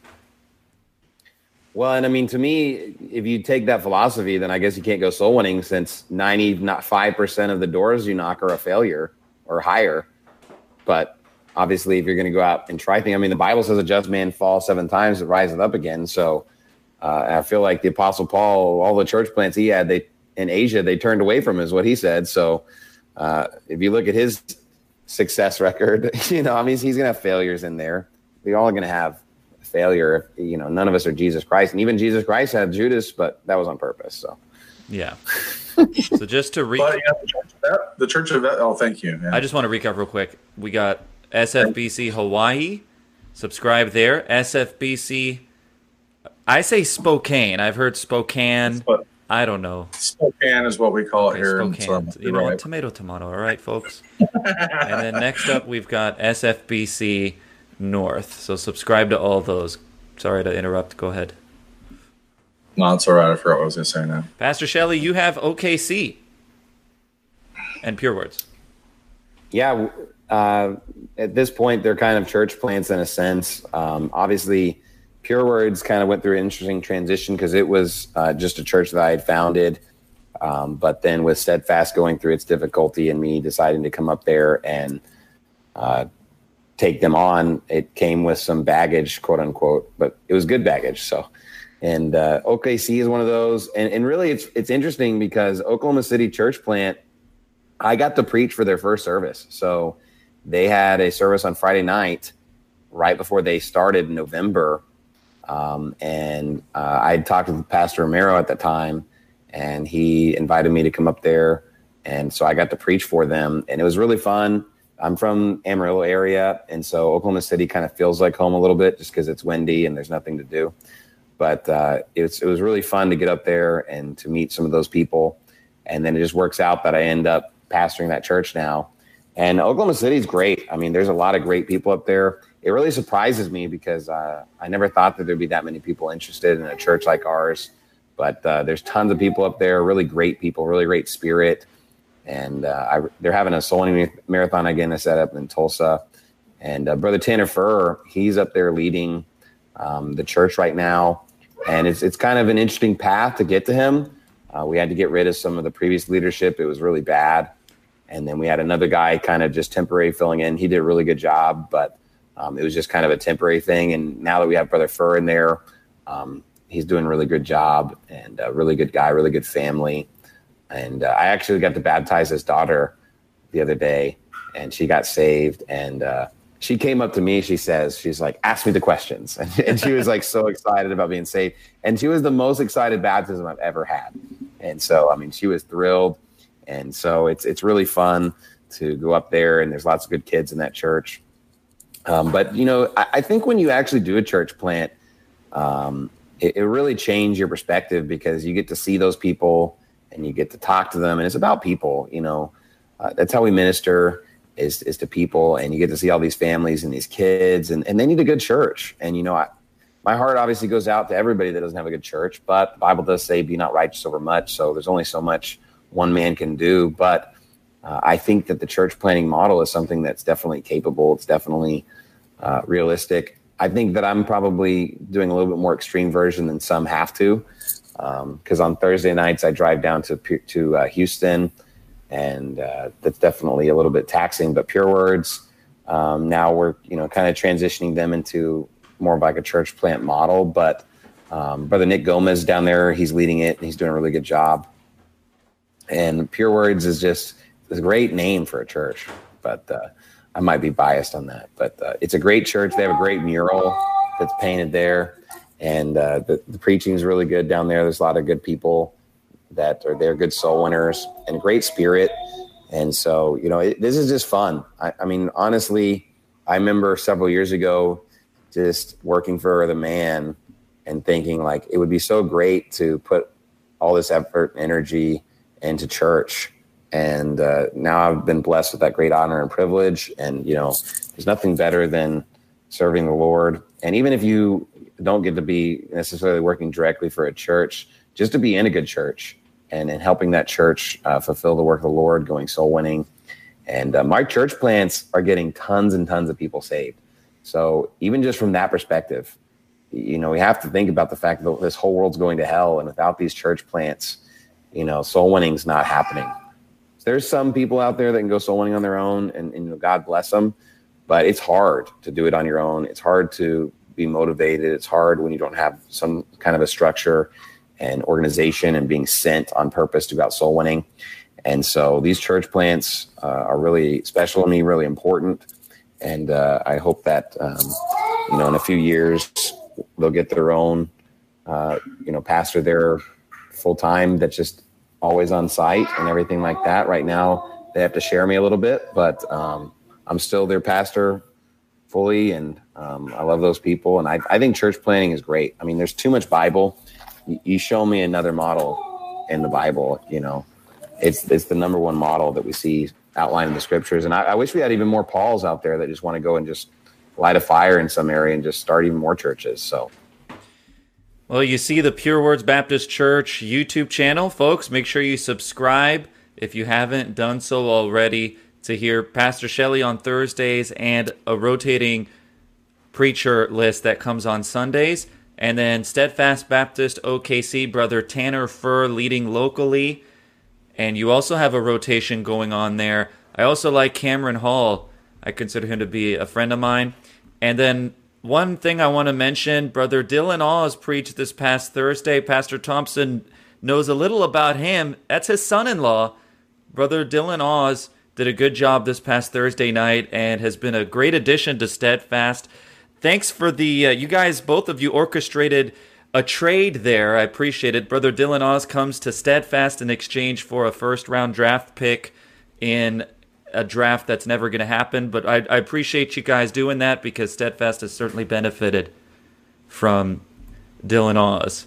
Well, and I mean, to me, if you take that philosophy, then I guess you can't go soul winning, since 95% of the doors you knock are a failure or higher. But obviously, if you're going to go out and try things, I mean, the Bible says a just man falls 7 times, it rises up again. So I feel like the Apostle Paul, all the church plants he had, in Asia, they turned away from him, is what he said. So if you look at his success record, he's going to have failures in there. We're all going to have failure. None of us are Jesus Christ, and even Jesus Christ had Judas, but that was on purpose. So yeah. So just to recap, the Church of oh, thank you. Yeah. I just want to recap real quick. We got SFBC Hawaii. Subscribe there. SFBC. I say Spokane. I've heard Spokane. I don't know. Spokane is what we call it here. Spokane. Right. Tomato. All right, folks. And then next up, we've got SFBC North. So subscribe to all those. Sorry to interrupt. Go ahead. No, it's all right. I forgot what I was going to say now. Pastor Shelley, you have OKC and Pure Words. Yeah. At this point, they're kind of church plants in a sense. Obviously, Pure Words kind of went through an interesting transition, because it was just a church that I had founded. But then with Steadfast going through its difficulty and me deciding to come up there and take them on, it came with some baggage, quote unquote, but it was good baggage. So, and OKC is one of those. And really it's interesting, because Oklahoma City church plant, I got to preach for their first service. So they had a service on Friday night right before they started in November. And I had talked with Pastor Romero at the time, and he invited me to come up there. And so I got to preach for them, and it was really fun. I'm from Amarillo area, and so Oklahoma City kind of feels like home a little bit, just because it's windy and there's nothing to do. But it was really fun to get up there and to meet some of those people. And then it just works out that I end up pastoring that church now. And Oklahoma City is great. I mean, there's a lot of great people up there. It really surprises me, because I never thought that there'd be that many people interested in a church like ours. But there's tons of people up there, really great people, really great spirit. And they're having a soul winning marathon again to set up in Tulsa. And Brother Tanner Furr, he's up there leading the church right now. And it's kind of an interesting path to get to him. We had to get rid of some of the previous leadership. It was really bad. And then we had another guy kind of just temporary filling in. He did a really good job, but it was just kind of a temporary thing. And now that we have Brother Furr in there, he's doing a really good job, and a really good guy, really good family. And I actually got to baptize his daughter the other day, and she got saved. And she came up to me. She's like, ask me the questions. And she was like so excited about being saved. And she was the most excited baptism I've ever had. And so, I mean, she was thrilled. And so it's really fun to go up there, and there's lots of good kids in that church. But, you know, I think when you actually do a church plant, it really changed your perspective, because you get to see those people and you get to talk to them. And it's about people, you know. That's how we minister, is to people. And you get to see all these families and these kids, and they need a good church. And, you know, my heart obviously goes out to everybody that doesn't have a good church, but the Bible does say, be not righteous over much. So there's only so much one man can do. But I think that the church planning model is something that's definitely capable. It's definitely realistic. I think that I'm probably doing a little bit more extreme version than some have to, because on Thursday nights I drive down to Houston, and that's definitely a little bit taxing. But Pure Words, now we're kind of transitioning them into more of like a church plant model. But Brother Nick Gomez down there, he's leading it, and he's doing a really good job. And Pure Words is just a great name for a church, but I might be biased on that. But it's a great church. They have a great mural that's painted there, and the preaching is really good down there. There's a lot of good people that are there, good soul winners, and a great spirit. And so, this is just fun. I mean, honestly, I remember several years ago just working for the man and thinking like it would be so great to put all this effort and energy into church. And now I've been blessed with that great honor and privilege. And, there's nothing better than serving the Lord. And even if you don't get to be necessarily working directly for a church, just to be in a good church and helping that church fulfill the work of the Lord, going soul winning. And my church plants are getting tons and tons of people saved. So even just from that perspective, we have to think about the fact that this whole world's going to hell. And without these church plants, soul winning's not happening. There's some people out there that can go soul winning on their own, and God bless them, but it's hard to do it on your own. It's hard to be motivated. It's hard when you don't have some kind of a structure and organization and being sent on purpose to go out soul winning. And so these church plants are really special to me, really important. And I hope that, in a few years, they'll get their own, pastor there full time that's just always on site and everything like that. Right now, they have to share me a little bit, but I'm still their pastor fully, and I love those people. And I think church planning is great. I mean, there's too much Bible. You show me another model in the Bible, it's the number one model that we see outlined in the scriptures. And I wish we had even more Pauls out there that just want to go and just light a fire in some area and just start even more churches. So. Well, you see the Pure Words Baptist Church YouTube channel, folks. Make sure you subscribe if you haven't done so already to hear Pastor Shelley on Thursdays and a rotating preacher list that comes on Sundays. And then Steadfast Baptist OKC, Brother Tanner Furr leading locally. And you also have a rotation going on there. I also like Cameron Hall. I consider him to be a friend of mine. And then one thing I want to mention, Brother Dylan Oz preached this past Thursday. Pastor Thompson knows a little about him. That's his son-in-law. Brother Dylan Oz did a good job this past Thursday night and has been a great addition to Steadfast. Thanks for the, you guys, both of you orchestrated a trade there. I appreciate it. Brother Dylan Oz comes to Steadfast in exchange for a first-round draft pick in a draft that's never going to happen. But I appreciate you guys doing that, because Steadfast has certainly benefited from Dylan Oz.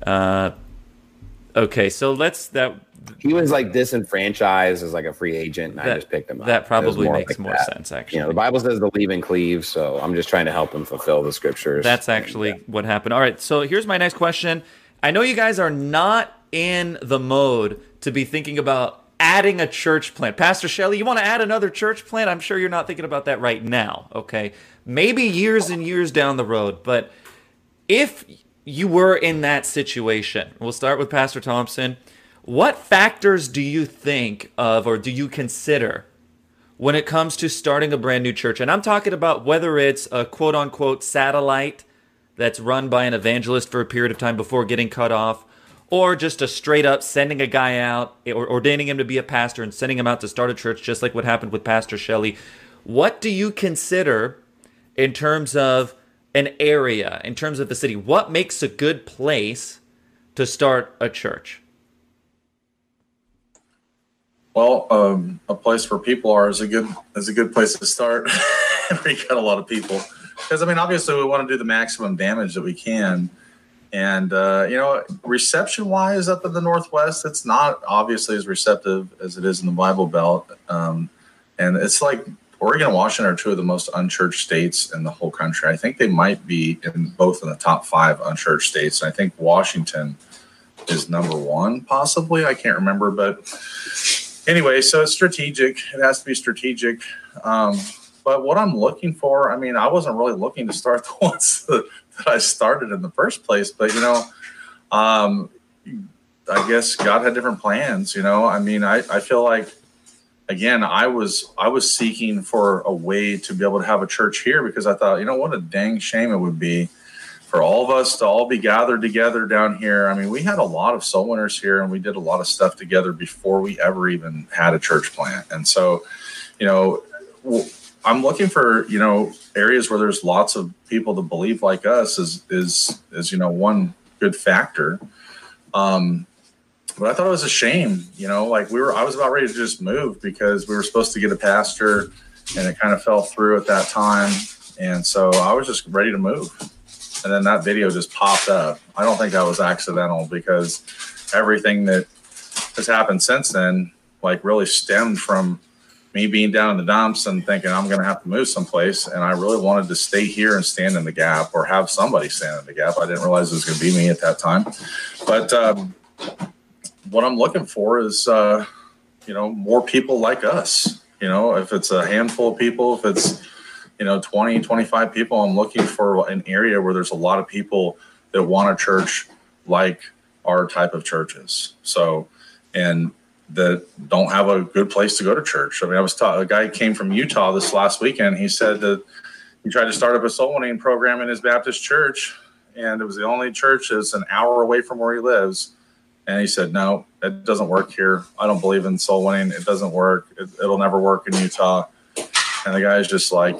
Okay, so he was like disenfranchised as like a free agent, and I just picked him up. That probably makes more sense, actually. The Bible says to leave and cleave, so I'm just trying to help him fulfill the scriptures. That's actually what happened. All right, so here's my next question. I know you guys are not in the mode to be thinking about adding a church plant. Pastor Shelley, you want to add another church plant? I'm sure you're not thinking about that right now, okay? Maybe years and years down the road, but if you were in that situation, we'll start with Pastor Thompson. What factors do you think of, or do you consider, when it comes to starting a brand new church? And I'm talking about whether it's a quote-unquote satellite that's run by an evangelist for a period of time before getting cut off, or just a straight up sending a guy out or ordaining him to be a pastor and sending him out to start a church, just like what happened with Pastor Shelley. What do you consider in terms of an area, in terms of the city? What makes a good place to start a church? Well, a place where people are is a good place to start. We got a lot of people because obviously we want to do the maximum damage that we can. And reception wise up in the Northwest, it's not obviously as receptive as it is in the Bible Belt. And it's like Oregon and Washington are two of the most unchurched states in the whole country. I think they might be both in the top 5 unchurched states. And I think Washington is number 1, possibly. I can't remember, but anyway, so it's strategic. It has to be strategic. But what I'm looking for, I wasn't really looking to start the ones that I started in the first place. But, I guess God had different plans, I feel like, again, I was seeking for a way to be able to have a church here because I thought, what a dang shame it would be for all of us to all be gathered together down here. We had a lot of soul winners here and we did a lot of stuff together before we ever even had a church plant. And so, I'm looking for, areas where there's lots of people that believe like us is one good factor. But I thought it was a shame, I was about ready to just move because we were supposed to get a pastor and it kind of fell through at that time. And so I was just ready to move. And then that video just popped up. I don't think that was accidental because everything that has happened since then, really stemmed from me being down in the dumps and thinking I'm going to have to move someplace. And I really wanted to stay here and stand in the gap or have somebody stand in the gap. I didn't realize it was going to be me at that time. But what I'm looking for is, more people like us. If it's a handful of people, if it's, 20, 25 people, I'm looking for an area where there's a lot of people that want a church like our type of churches. So, and that don't have a good place to go to church. I was taught, a guy came from Utah this last weekend. He said that he tried to start up a soul winning program in his Baptist church, and it was the only church that's an hour away from where he lives. And he said, no, it doesn't work here. I don't believe in soul winning. It doesn't work. It'll never work in Utah. And the guy's just like,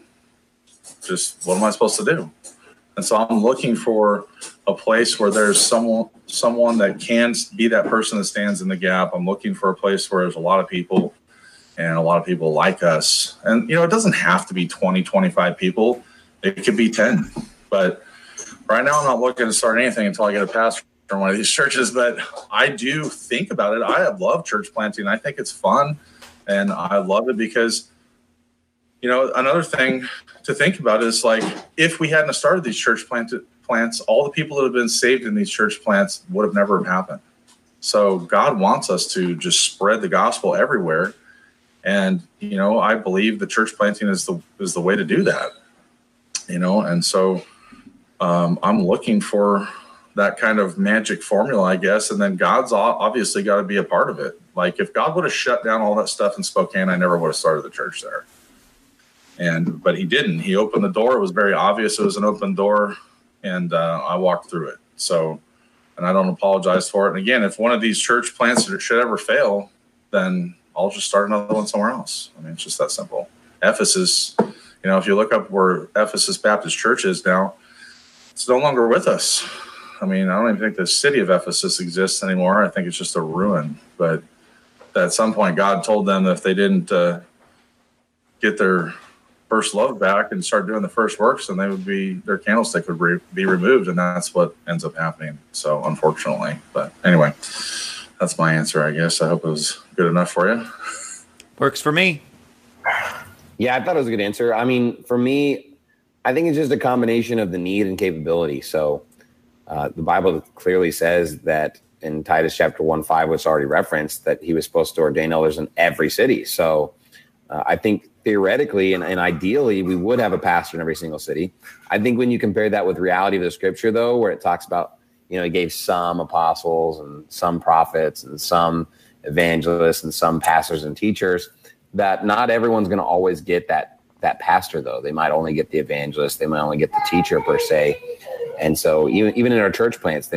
just what am I supposed to do? And so I'm looking for a place where there's someone that can be that person that stands in the gap. I'm looking for a place where there's a lot of people and a lot of people like us. And, it doesn't have to be 20, 25 people. It could be 10. But right now I'm not looking to start anything until I get a pastor from one of these churches. But I do think about it. I love church planting. I think it's fun. And I love it because, another thing to think about is if we hadn't started these church plants, all the people that have been saved in these church plants would have never happened. So God wants us to just spread the gospel everywhere. And, I believe the church planting is the way to do that, and so I'm looking for that kind of magic formula, I guess. And then God's obviously got to be a part of it. If God would have shut down all that stuff in Spokane, I never would have started the church there. But he didn't. He opened the door. It was very obvious it was an open door, and I walked through it. So, and I don't apologize for it. And again, if one of these church plants should ever fail, then I'll just start another one somewhere else. It's just that simple. Ephesus, if you look up where Ephesus Baptist Church is now, it's no longer with us. I don't even think the city of Ephesus exists anymore. I think it's just a ruin. But at some point, God told them that if they didn't get their first love back and start doing the first works, and their candlestick would be removed, and that's what ends up happening. So unfortunately, but anyway, that's my answer, I guess. I hope it was good enough for you. Works for me. Yeah, I thought it was a good answer. For me, I think it's just a combination of the need and capability. So the Bible clearly says that in Titus chapter 1:5, which already referenced, that he was supposed to ordain elders in every city. So I think theoretically and ideally, we would have a pastor in every single city. I think when you compare that with reality of the scripture, though, where it talks about, he gave some apostles and some prophets and some evangelists and some pastors and teachers, that not everyone's going to always get that pastor, though. They might only get the evangelist. They might only get the teacher per se. And so even in our church plants, they might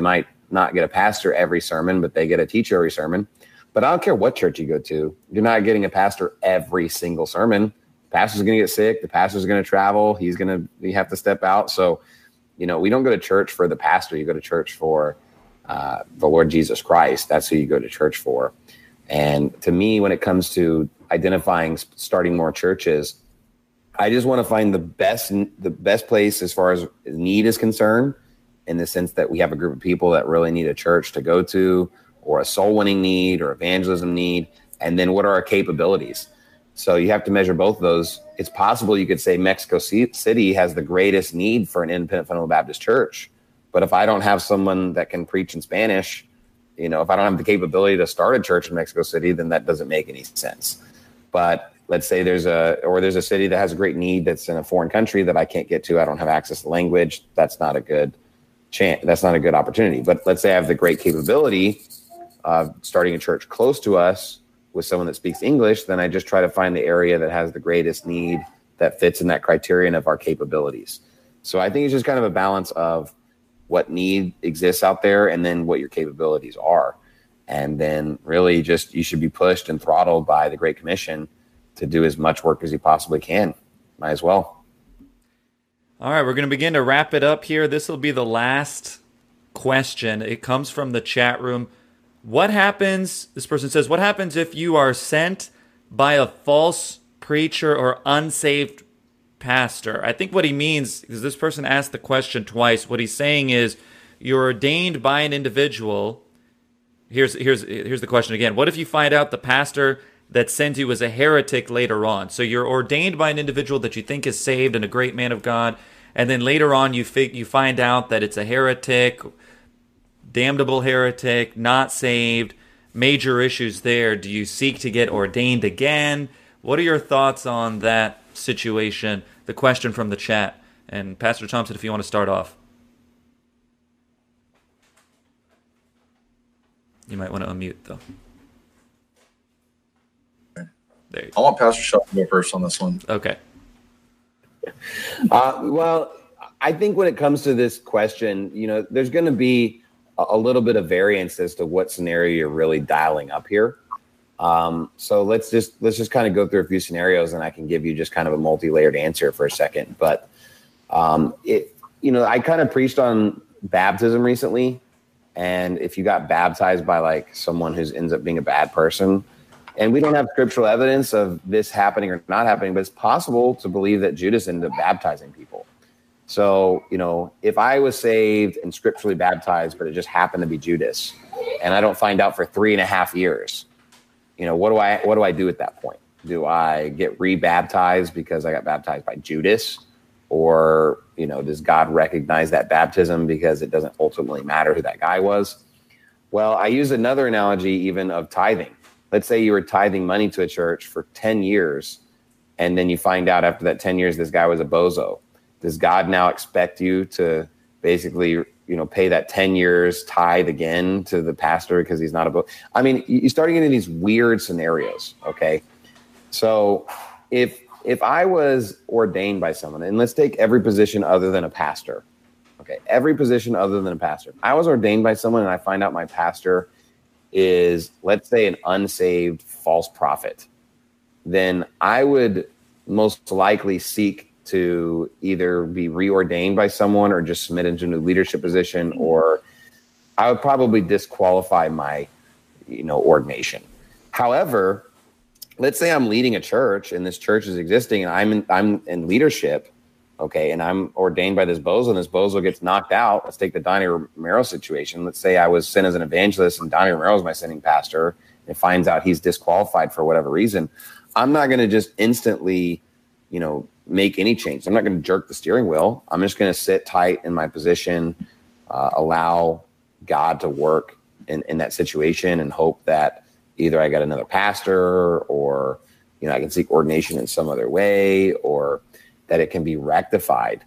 not get a pastor every sermon, but they get a teacher every sermon. But I don't care what church you go to. You're not getting a pastor every single sermon. The pastor's going to get sick. The pastor's going to travel. You have to step out. So, we don't go to church for the pastor. You go to church for the Lord Jesus Christ. That's who you go to church for. And to me, when it comes to identifying, starting more churches, I just want to find the best place as far as need is concerned, in the sense that we have a group of people that really need a church to go to, or a soul winning need, or evangelism need. And then what are our capabilities? So you have to measure both of those. It's possible you could say Mexico City has the greatest need for an independent fundamental Baptist church. But if I don't have someone that can preach in Spanish, if I don't have the capability to start a church in Mexico City, then that doesn't make any sense. But let's say there's a city that has a great need that's in a foreign country that I can't get to. I don't have access to language. That's not a good chance. That's not a good opportunity. But let's say I have the great capability of starting a church close to us with someone that speaks English. Then I just try to find the area that has the greatest need that fits in that criterion of our capabilities. So I think it's just kind of a balance of what need exists out there and then what your capabilities are. And then really just you should be pushed and throttled by the Great Commission to do as much work as you possibly can. Might as well. All right, we're going to begin to wrap it up here. This will be the last question. It comes from the chat room. What happens, this person says, what happens if you are sent by a false preacher or unsaved pastor? I think what he means, because this person asked the question twice, what he's saying is you're ordained by an individual. Here's the question again. What if you find out the pastor that sent you was a heretic later on? So you're ordained by an individual that you think is saved and a great man of God, and then later on you find out that it's a heretic, damnable heretic, not saved, major issues there. Do you seek to get ordained again? What are your thoughts on that situation? The question from the chat. And Pastor Thompson, if you want to start off. You might want to unmute, though. There you go. I want Pastor Shelton to go first on this one. Okay. Well, I think when it comes to this question, there's going to be a little bit of variance as to what scenario you're really dialing up here. So let's just kind of go through a few scenarios, and I can give you just kind of a multi-layered answer for a second. But I kind of preached on baptism recently, and if you got baptized by like someone who ends up being a bad person, and we don't have scriptural evidence of this happening or not happening, but it's possible to believe that Judas ended up baptizing people. So, if I was saved and scripturally baptized, but it just happened to be Judas, and I don't find out for 3.5 years, what do I do at that point? Do I get rebaptized because I got baptized by Judas? Or, does God recognize that baptism because it doesn't ultimately matter who that guy was? Well, I use another analogy even of tithing. Let's say you were tithing money to a church for 10 years, and then you find out after that 10 years this guy was a bozo. Does God now expect you to basically, pay that 10 years tithe again to the pastor because he's not a bozo? I mean, you start getting into these weird scenarios, okay? So if I was ordained by someone, and let's take every position other than a pastor, okay? Every position other than a pastor. I was ordained by someone and I find out my pastor is, let's say, an unsaved false prophet, then I would most likely seek to either be reordained by someone or just submit into a new leadership position, or I would probably disqualify my, ordination. However, let's say I'm leading a church and this church is existing and I'm in leadership, okay, and I'm ordained by this bozo and this bozo gets knocked out. Let's take the Donnie Romero situation. Let's say I was sent as an evangelist and Donnie Romero is my sending pastor and finds out he's disqualified for whatever reason. I'm not going to just instantly, make any change. I'm not going to jerk the steering wheel. I'm just going to sit tight in my position, allow God to work in that situation, and hope that either I got another pastor or, I can seek ordination in some other way, or that it can be rectified.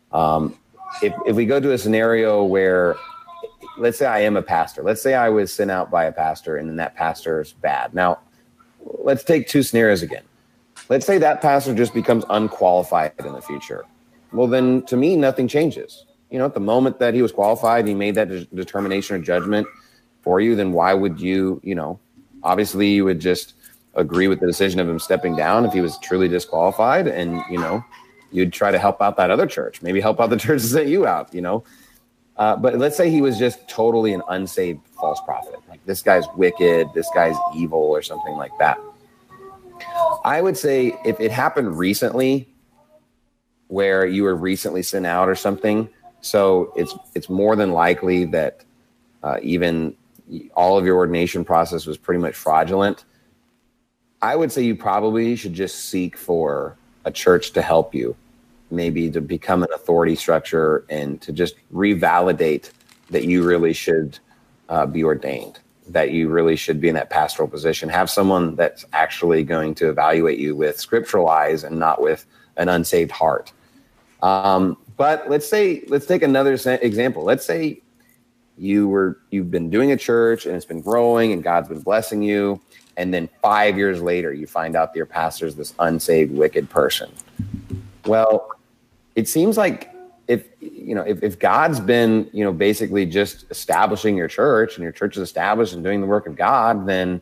If we go to a scenario where, let's say I am a pastor, let's say I was sent out by a pastor and then that pastor is bad. Now, let's take two scenarios again. Let's say that pastor just becomes unqualified in the future. Well, then to me, nothing changes. at the moment that he was qualified, he made that determination or judgment for you, then why would you, obviously you would just agree with the decision of him stepping down if he was truly disqualified, and, you'd try to help out that other church, maybe help out the church that sent you out, But let's say he was just totally an unsaved false prophet. Like, this guy's wicked, this guy's evil, or something like that. I would say if it happened recently, where you were recently sent out or something, so it's more than likely that even all of your ordination process was pretty much fraudulent. I would say you probably should just seek for a church to help you, maybe to become an authority structure and to just revalidate that you really should be ordained, that you really should be in that pastoral position. Have someone that's actually going to evaluate you with scriptural eyes and not with an unsaved heart. But let's take another example. Let's say you've been doing a church and it's been growing and God's been blessing you. And then 5 years later, you find out that your pastor is this unsaved, wicked person. Well, it seems like if God's been, basically just establishing your church and your church is established and doing the work of God, then,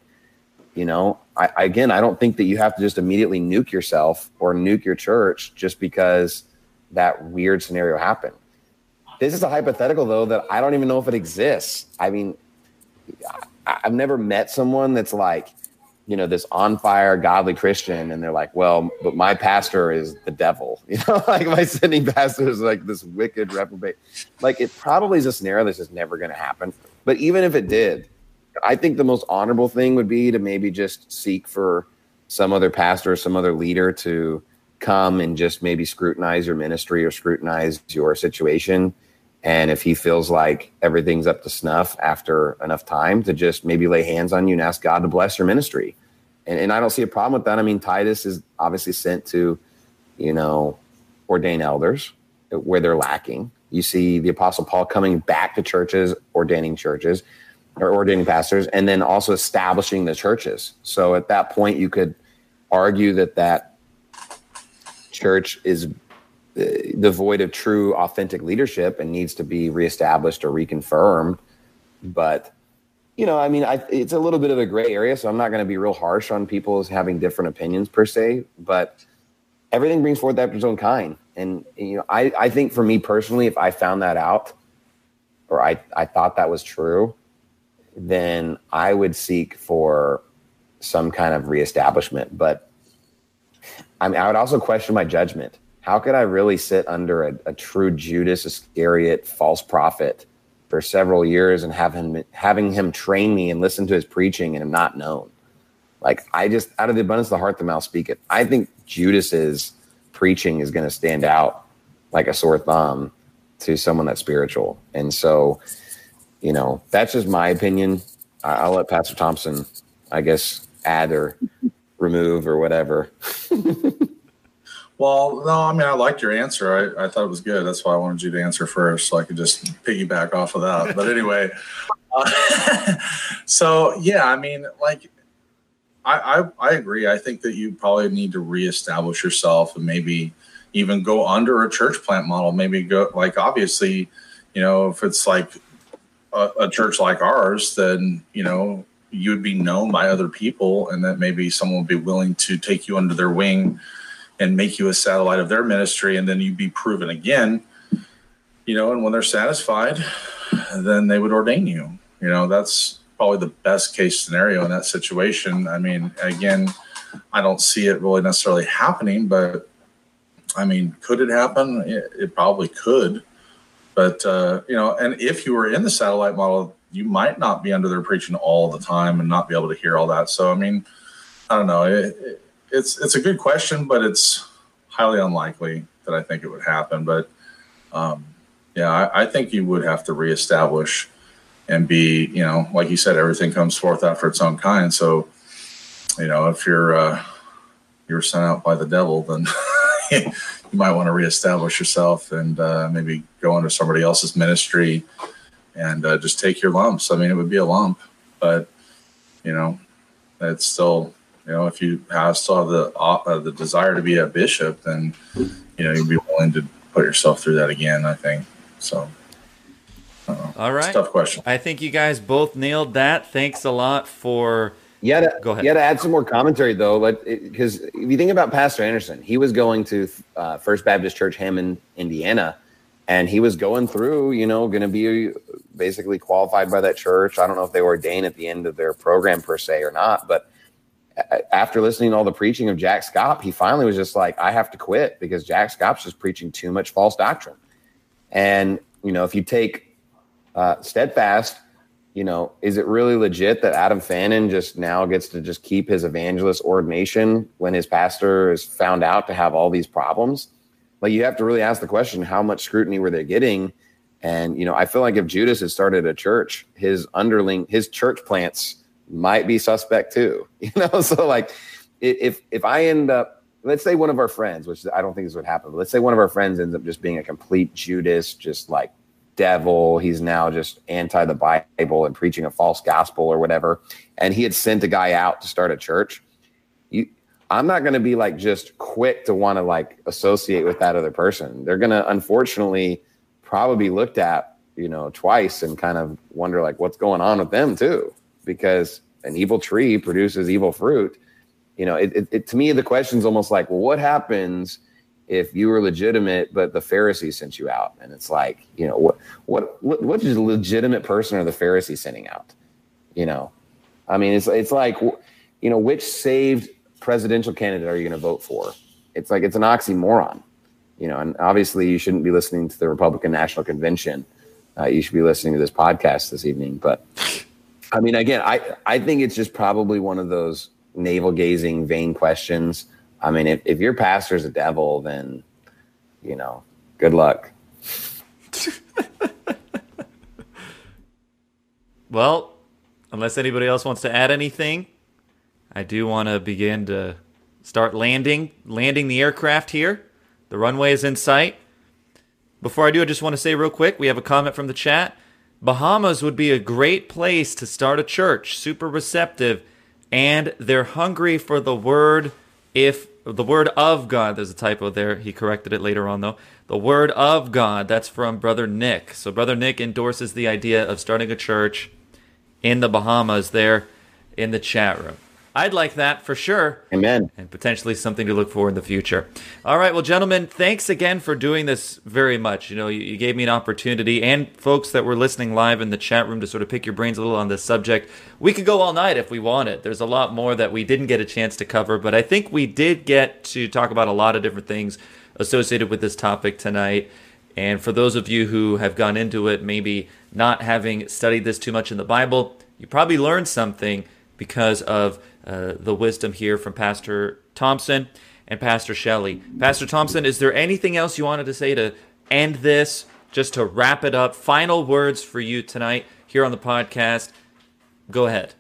I don't think that you have to just immediately nuke yourself or nuke your church just because that weird scenario happened. This is a hypothetical, though, that I don't even know if it exists. I mean, I've never met someone that's like, this on fire, godly Christian. And they're like, well, but my pastor is the devil, like my sending pastor is like this wicked reprobate. Like, it probably is a scenario that's just never going to happen. But even if it did, I think the most honorable thing would be to maybe just seek for some other pastor or some other leader to come and just maybe scrutinize your ministry or scrutinize your situation. And if he feels like everything's up to snuff after enough time, to just maybe lay hands on you and ask God to bless your ministry. And I don't see a problem with that. I mean, Titus is obviously sent to, ordain elders where they're lacking. You see the Apostle Paul coming back to churches, ordaining pastors, and then also establishing the churches. So at that point, you could argue that church is devoid of true, authentic leadership and needs to be reestablished or reconfirmed. But, it's a little bit of a gray area, so I'm not going to be real harsh on people as having different opinions per se, but everything brings forth after its own kind. And, I think for me personally, if I found that out, or I thought that was true, then I would seek for some kind of reestablishment. But I would also question my judgment. How could I really sit under a true Judas Iscariot false prophet for several years and having him train me and listen to his preaching and him not known? Like, out of the abundance of the heart, the mouth speaketh. I think Judas's preaching is going to stand out like a sore thumb to someone that's spiritual. And so, that's just my opinion. I'll let Pastor Thompson, I guess, add or remove or whatever. Well, no, I liked your answer. I thought it was good. That's why I wanted you to answer first, so I could just piggyback off of that. But anyway, so yeah, I agree. I think that you probably need to reestablish yourself and maybe even go under a church plant model. Maybe go, like, obviously, if it's like a church like ours, then, you would be known by other people, and that maybe someone would be willing to take you under their wing and make you a satellite of their ministry, and then you'd be proven again, and when they're satisfied, then they would ordain you. That's probably the best case scenario in that situation. Again, I don't see it really necessarily happening, but could it happen? It probably could. But, and if you were in the satellite model, you might not be under their preaching all the time and not be able to hear all that. So, I don't know. It's a good question, but it's highly unlikely that I think it would happen. But I think you would have to reestablish and be, like you said, everything comes forth after its own kind. So, if you're sent out by the devil, then you might want to reestablish yourself and maybe go into somebody else's ministry and just take your lumps. It would be a lump, but it's still. If you still have the desire to be a bishop, then you'd be willing to put yourself through that again, I think. So, All right. tough question. I think you guys both nailed that. Thanks a lot for. Go ahead. You had to add some more commentary though, because if you think about Pastor Anderson, he was going to First Baptist Church Hammond, Indiana, and he was going through, going to be basically qualified by that church. I don't know if they were ordained at the end of their program per se or not, but after listening to all the preaching of Jack Scopp, he finally was just like, I have to quit because Jack Scopp's just preaching too much false doctrine. And, if you take Steadfast, is it really legit that Adam Fannin just now gets to just keep his evangelist ordination when his pastor is found out to have all these problems? Like, you have to really ask the question, how much scrutiny were they getting? And, I feel like if Judas had started a church, his church plants might be suspect too, So like, if I end up, let's say one of our friends, which I don't think is what happened, but let's say one of our friends ends up just being a complete Judas, just like devil. He's now just anti the Bible and preaching a false gospel or whatever. And he had sent a guy out to start a church. I'm not going to be like just quick to want to like associate with that other person. They're going to unfortunately probably be looked at, twice and kind of wonder like what's going on with them too, because an evil tree produces evil fruit. To me, the question's almost like, well, what happens if you were legitimate, but the Pharisees sent you out? And it's like, what is a legitimate person or the Pharisees sending out? I mean, it's like, which saved presidential candidate are you going to vote for? It's like, it's an oxymoron, and obviously you shouldn't be listening to the Republican National Convention. You should be listening to this podcast this evening. But I mean, again, I think it's just probably one of those navel gazing, vain questions. I mean, if your pastor's a devil, then, good luck. Well, unless anybody else wants to add anything, I do want to begin to start landing the aircraft here. The runway is in sight. Before I do, I just want to say real quick, we have a comment from the chat. Bahamas would be a great place to start a church, super receptive, and they're hungry for the word of God. There's a typo there. He corrected it later on, though. The word of God. That's from Brother Nick. So Brother Nick endorses the idea of starting a church in the Bahamas there in the chat room. I'd like that for sure. Amen. And potentially something to look for in the future. All right, well, gentlemen, thanks again for doing this very much. You gave me an opportunity, and folks that were listening live in the chat room, to sort of pick your brains a little on this subject. We could go all night if we wanted. There's a lot more that we didn't get a chance to cover, but I think we did get to talk about a lot of different things associated with this topic tonight. And for those of you who have gone into it, maybe not having studied this too much in the Bible, you probably learned something because of the wisdom here from Pastor Thompson and Pastor Shelley. Pastor Thompson, is there anything else you wanted to say to end this, just to wrap it up? Final words for you tonight here on the podcast. Go ahead.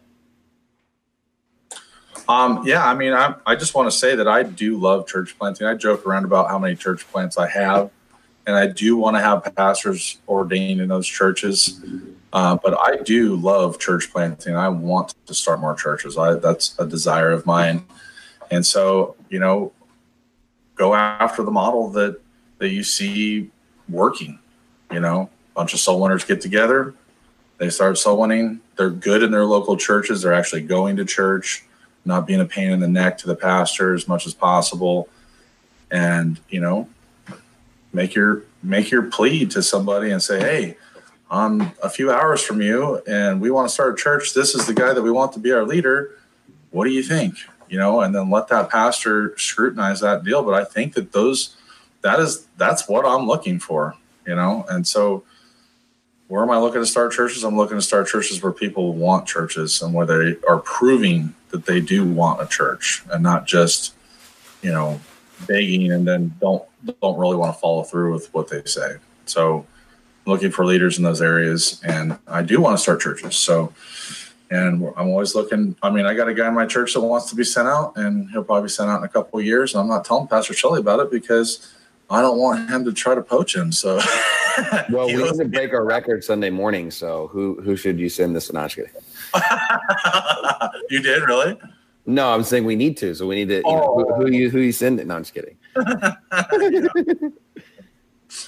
I just want to say that I do love church planting. I joke around about how many church plants I have, and I do want to have pastors ordained in those churches. But I do love church planting. I want to start more churches. That's a desire of mine. And so, go after the model that you see working. A bunch of soul winners get together. They start soul winning. They're good in their local churches. They're actually going to church, not being a pain in the neck to the pastor as much as possible. And, make your plea to somebody and say, hey, I'm a few hours from you and we want to start a church. This is the guy that we want to be our leader. What do you think? And then let that pastor scrutinize that deal. But I think that that's what I'm looking for, And so where am I looking to start churches? I'm looking to start churches where people want churches and where they are proving that they do want a church and not just, begging and then don't really want to follow through with what they say. So looking for leaders in those areas, and I do want to start churches. So, and I'm always looking. I mean, I got a guy in my church that wants to be sent out, and he'll probably be sent out in a couple of years. And I'm not telling Pastor Shelley about it because I don't want him to try to poach him. So, well, we need to break our record Sunday morning. So, who should you send this? Not kidding. You did really? No, I'm saying we need to. So we need to. Who you send it? No, I'm just kidding.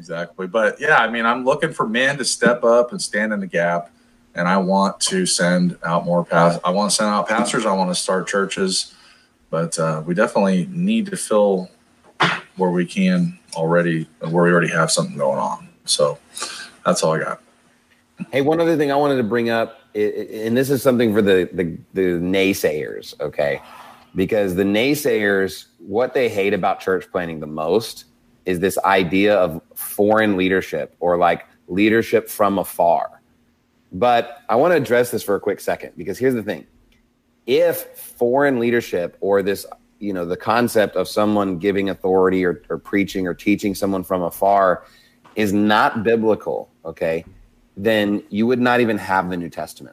Exactly. But yeah, I mean, I'm looking for men to step up and stand in the gap. And I want to send out more I want to send out pastors. I want to start churches. But we definitely need to fill where we can already, where we already have something going on. So that's all I got. Hey, one other thing I wanted to bring up, and this is something for the naysayers, okay? Because the naysayers, what they hate about church planting the most is this idea of foreign leadership or like leadership from afar. But I want to address this for a quick second, because here's the thing. If foreign leadership or this, the concept of someone giving authority or preaching or teaching someone from afar is not biblical, okay, then you would not even have the New Testament.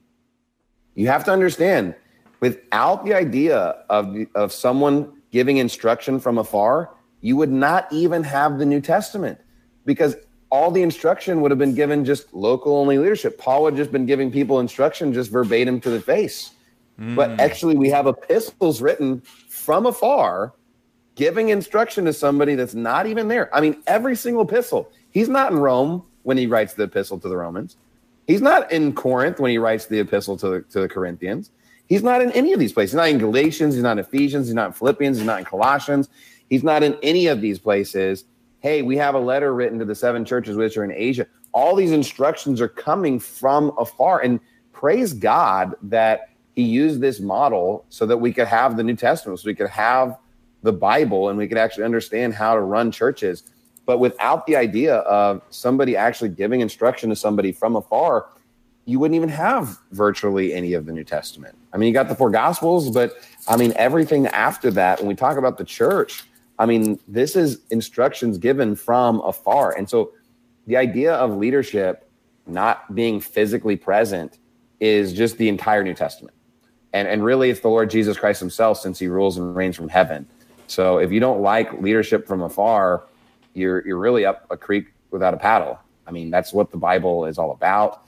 You have to understand, without the idea of someone giving instruction from afar, you would not even have the New Testament, because all the instruction would have been given just local only leadership. Paul would have just been giving people instruction just verbatim to the face. But actually we have epistles written from afar giving instruction to somebody that's not even there. I mean, every single epistle. He's not in Rome when he writes the epistle to the Romans. He's not in Corinth when he writes the epistle to the Corinthians. He's not in any of these places. He's not in Galatians. He's not in Ephesians. He's not in Philippians. He's not in Colossians. He's not in any of these places. Hey, we have a letter written to the 7 churches which are in Asia. All these instructions are coming from afar. And praise God that he used this model so that we could have the New Testament, so we could have the Bible, and we could actually understand how to run churches. But without the idea of somebody actually giving instruction to somebody from afar, you wouldn't even have virtually any of the New Testament. I mean, you got the 4 Gospels, but I mean, everything after that, when we talk about the church, I mean, this is instructions given from afar. And so the idea of leadership not being physically present is just the entire New Testament. And really, it's the Lord Jesus Christ himself, since he rules and reigns from heaven. So if you don't like leadership from afar, you're really up a creek without a paddle. I mean, that's what the Bible is all about.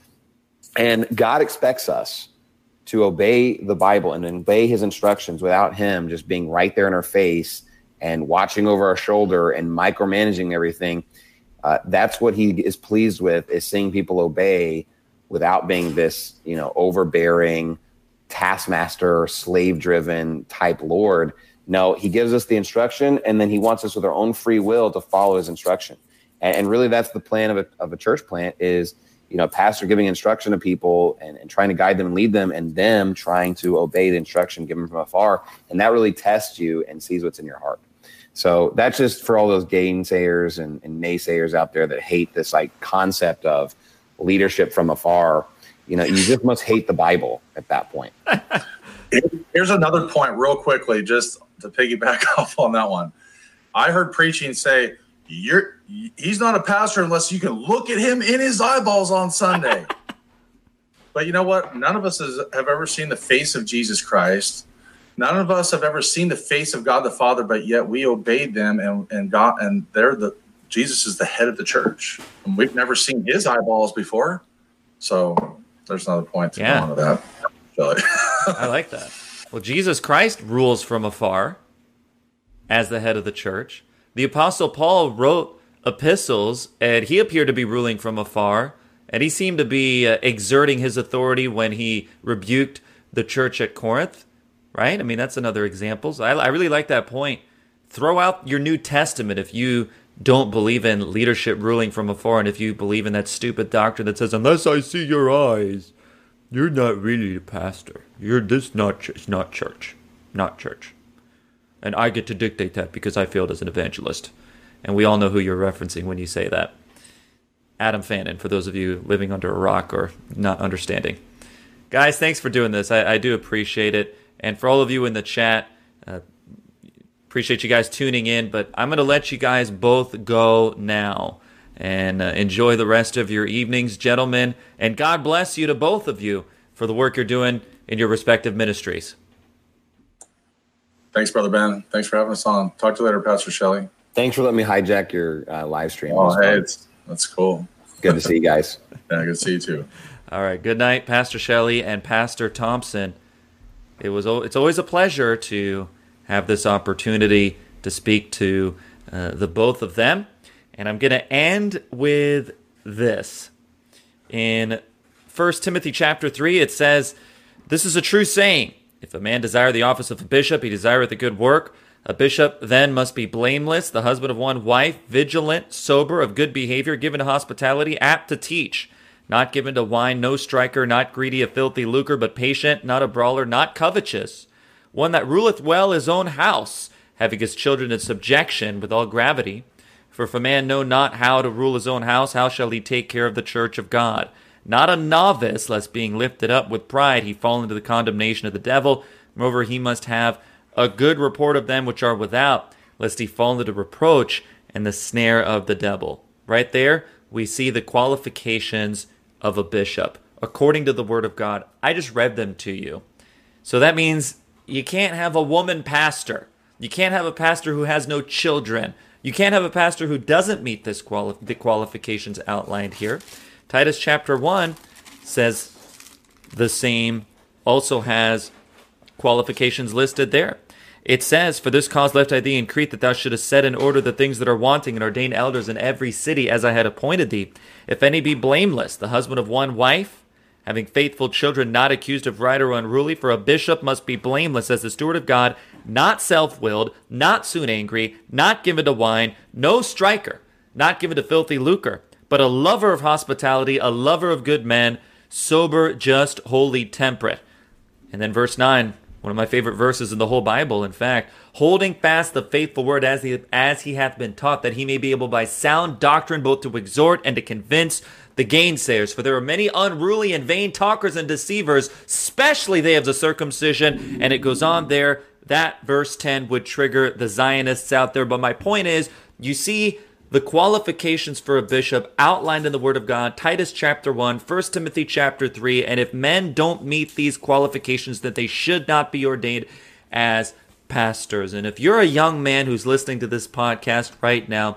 And God expects us to obey the Bible and obey his instructions without him just being right there in our face and watching over our shoulder and micromanaging everything. That's what he is pleased with, is seeing people obey without being this, overbearing, taskmaster, slave-driven type Lord. No, he gives us the instruction, and then he wants us with our own free will to follow his instruction. And really, that's the plan of a church plant is, pastor giving instruction to people and trying to guide them and lead them, and them trying to obey the instruction given from afar. And that really tests you and sees what's in your heart. So that's just for all those gainsayers and naysayers out there that hate this like concept of leadership from afar. You just must hate the Bible at that point. Here's another point real quickly, just to piggyback off on that one. I heard preaching say, he's not a pastor unless you can look at him in his eyeballs on Sunday. But you know what? None of us have ever seen the face of Jesus Christ. None of us have ever seen the face of God the Father, but yet we obeyed them, and God, and Jesus is the head of the church. And we've never seen his eyeballs before. So there's another point to go on to that. I like that. Well, Jesus Christ rules from afar as the head of the church. The Apostle Paul wrote epistles, and he appeared to be ruling from afar, and he seemed to be exerting his authority when he rebuked the church at Corinth, right? I mean, that's another example. So I really like that point. Throw out your New Testament if you don't believe in leadership ruling from afar, and if you believe in that stupid doctrine that says, unless I see your eyes, you're not really a pastor. It's not church. Not church. And I get to dictate that because I failed as an evangelist. And we all know who you're referencing when you say that. Adam Fannin, for those of you living under a rock or not understanding. Guys, thanks for doing this. I do appreciate it. And for all of you in the chat, appreciate you guys tuning in. But I'm going to let you guys both go now. And enjoy the rest of your evenings, gentlemen. And God bless you to both of you for the work you're doing in your respective ministries. Thanks, Brother Ben. Thanks for having us on. Talk to you later, Pastor Shelley. Thanks for letting me hijack your live stream. Oh, hey, that's cool. Good to see you guys. Yeah, good to see you too. All right. Good night, Pastor Shelley and Pastor Thompson. It's always a pleasure to have this opportunity to speak to the both of them. And I'm going to end with this. In 1 Timothy chapter 3, it says, "This is a true saying. If a man desire the office of a bishop, he desireth a good work. A bishop then must be blameless, the husband of one wife, vigilant, sober, of good behavior, given to hospitality, apt to teach, not given to wine, no striker, not greedy of filthy lucre, but patient, not a brawler, not covetous, one that ruleth well his own house, having his children in subjection with all gravity. For if a man know not how to rule his own house, how shall he take care of the church of God? Not a novice, lest being lifted up with pride he fall into the condemnation of the devil. Moreover, he must have a good report of them which are without, lest he fall into reproach and the snare of the devil." Right there, we see the qualifications of a bishop, according to the Word of God. I just read them to you. So that means you can't have a woman pastor. You can't have a pastor who has no children. You can't have a pastor who doesn't meet the qualifications outlined here. Titus chapter 1 says the same, also has qualifications listed there. It says, "For this cause left I thee in Crete, that thou shouldest set in order the things that are wanting, and ordain elders in every city, as I had appointed thee. If any be blameless, the husband of one wife, having faithful children, not accused of right or unruly. For a bishop must be blameless as the steward of God, not self-willed, not soon angry, not given to wine, no striker, not given to filthy lucre, but a lover of hospitality, a lover of good men, sober, just, holy, temperate." And then verse 9, one of my favorite verses in the whole Bible, in fact, "Holding fast the faithful word as he hath been taught, that he may be able by sound doctrine both to exhort and to convince the gainsayers. For there are many unruly and vain talkers and deceivers, especially they of the circumcision." And it goes on there. That verse 10 would trigger the Zionists out there. But my point is, you see the qualifications for a bishop outlined in the Word of God, Titus chapter 1, 1 Timothy chapter 3, and if men don't meet these qualifications, that they should not be ordained as pastors. And if you're a young man who's listening to this podcast right now,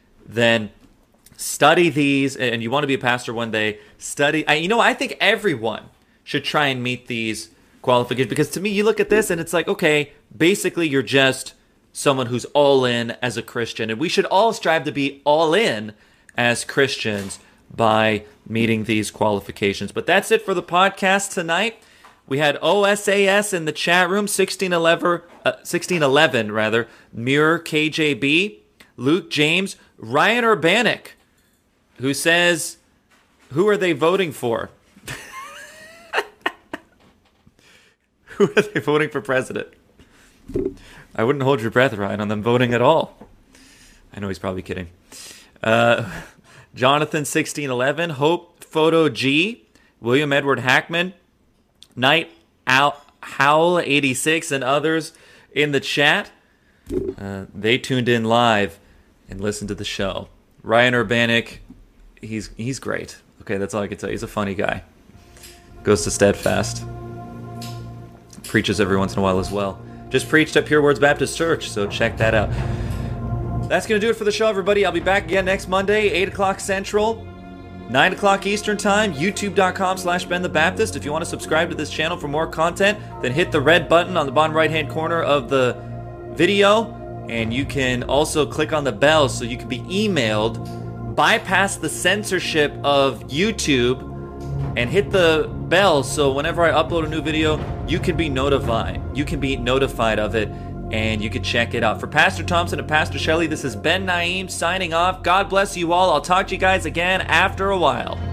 then study these, and you want to be a pastor one day, study. I think everyone should try and meet these qualifications, because to me, you look at this and it's like, okay, basically you're just someone who's all in as a Christian. And we should all strive to be all in as Christians by meeting these qualifications. But that's it for the podcast tonight. We had OSAS in the chat room, 1611 rather, Mirror KJB, Luke James, Ryan Urbanic, who says, who are they voting for? Who are they voting for president? I wouldn't hold your breath, Ryan, on them voting at all. I know he's probably kidding. Jonathan 1611, Hope Photo G, William Edward Hackman, Night Howl 86, and others in the chat. They tuned in live and listened to the show. Ryan Urbanic, he's great. Okay, that's all I can tell you. He's a funny guy. Goes to Steadfast. Preaches every once in a while as well. Just preached at Pure Words Baptist Church, so check that out. That's going to do it for the show, everybody. I'll be back again next Monday, 8 o'clock Central, 9 o'clock Eastern Time, youtube.com/BenTheBaptist. If you want to subscribe to this channel for more content, then hit the red button on the bottom right-hand corner of the video, and you can also click on the bell so you can be emailed, bypass the censorship of YouTube, and hit the bell so whenever I upload a new video, you can be notified. You can be notified of it, and you can check it out. For Pastor Thompson and Pastor Shelley, this is Ben Naeem signing off. God bless you all. I'll talk to you guys again after a while.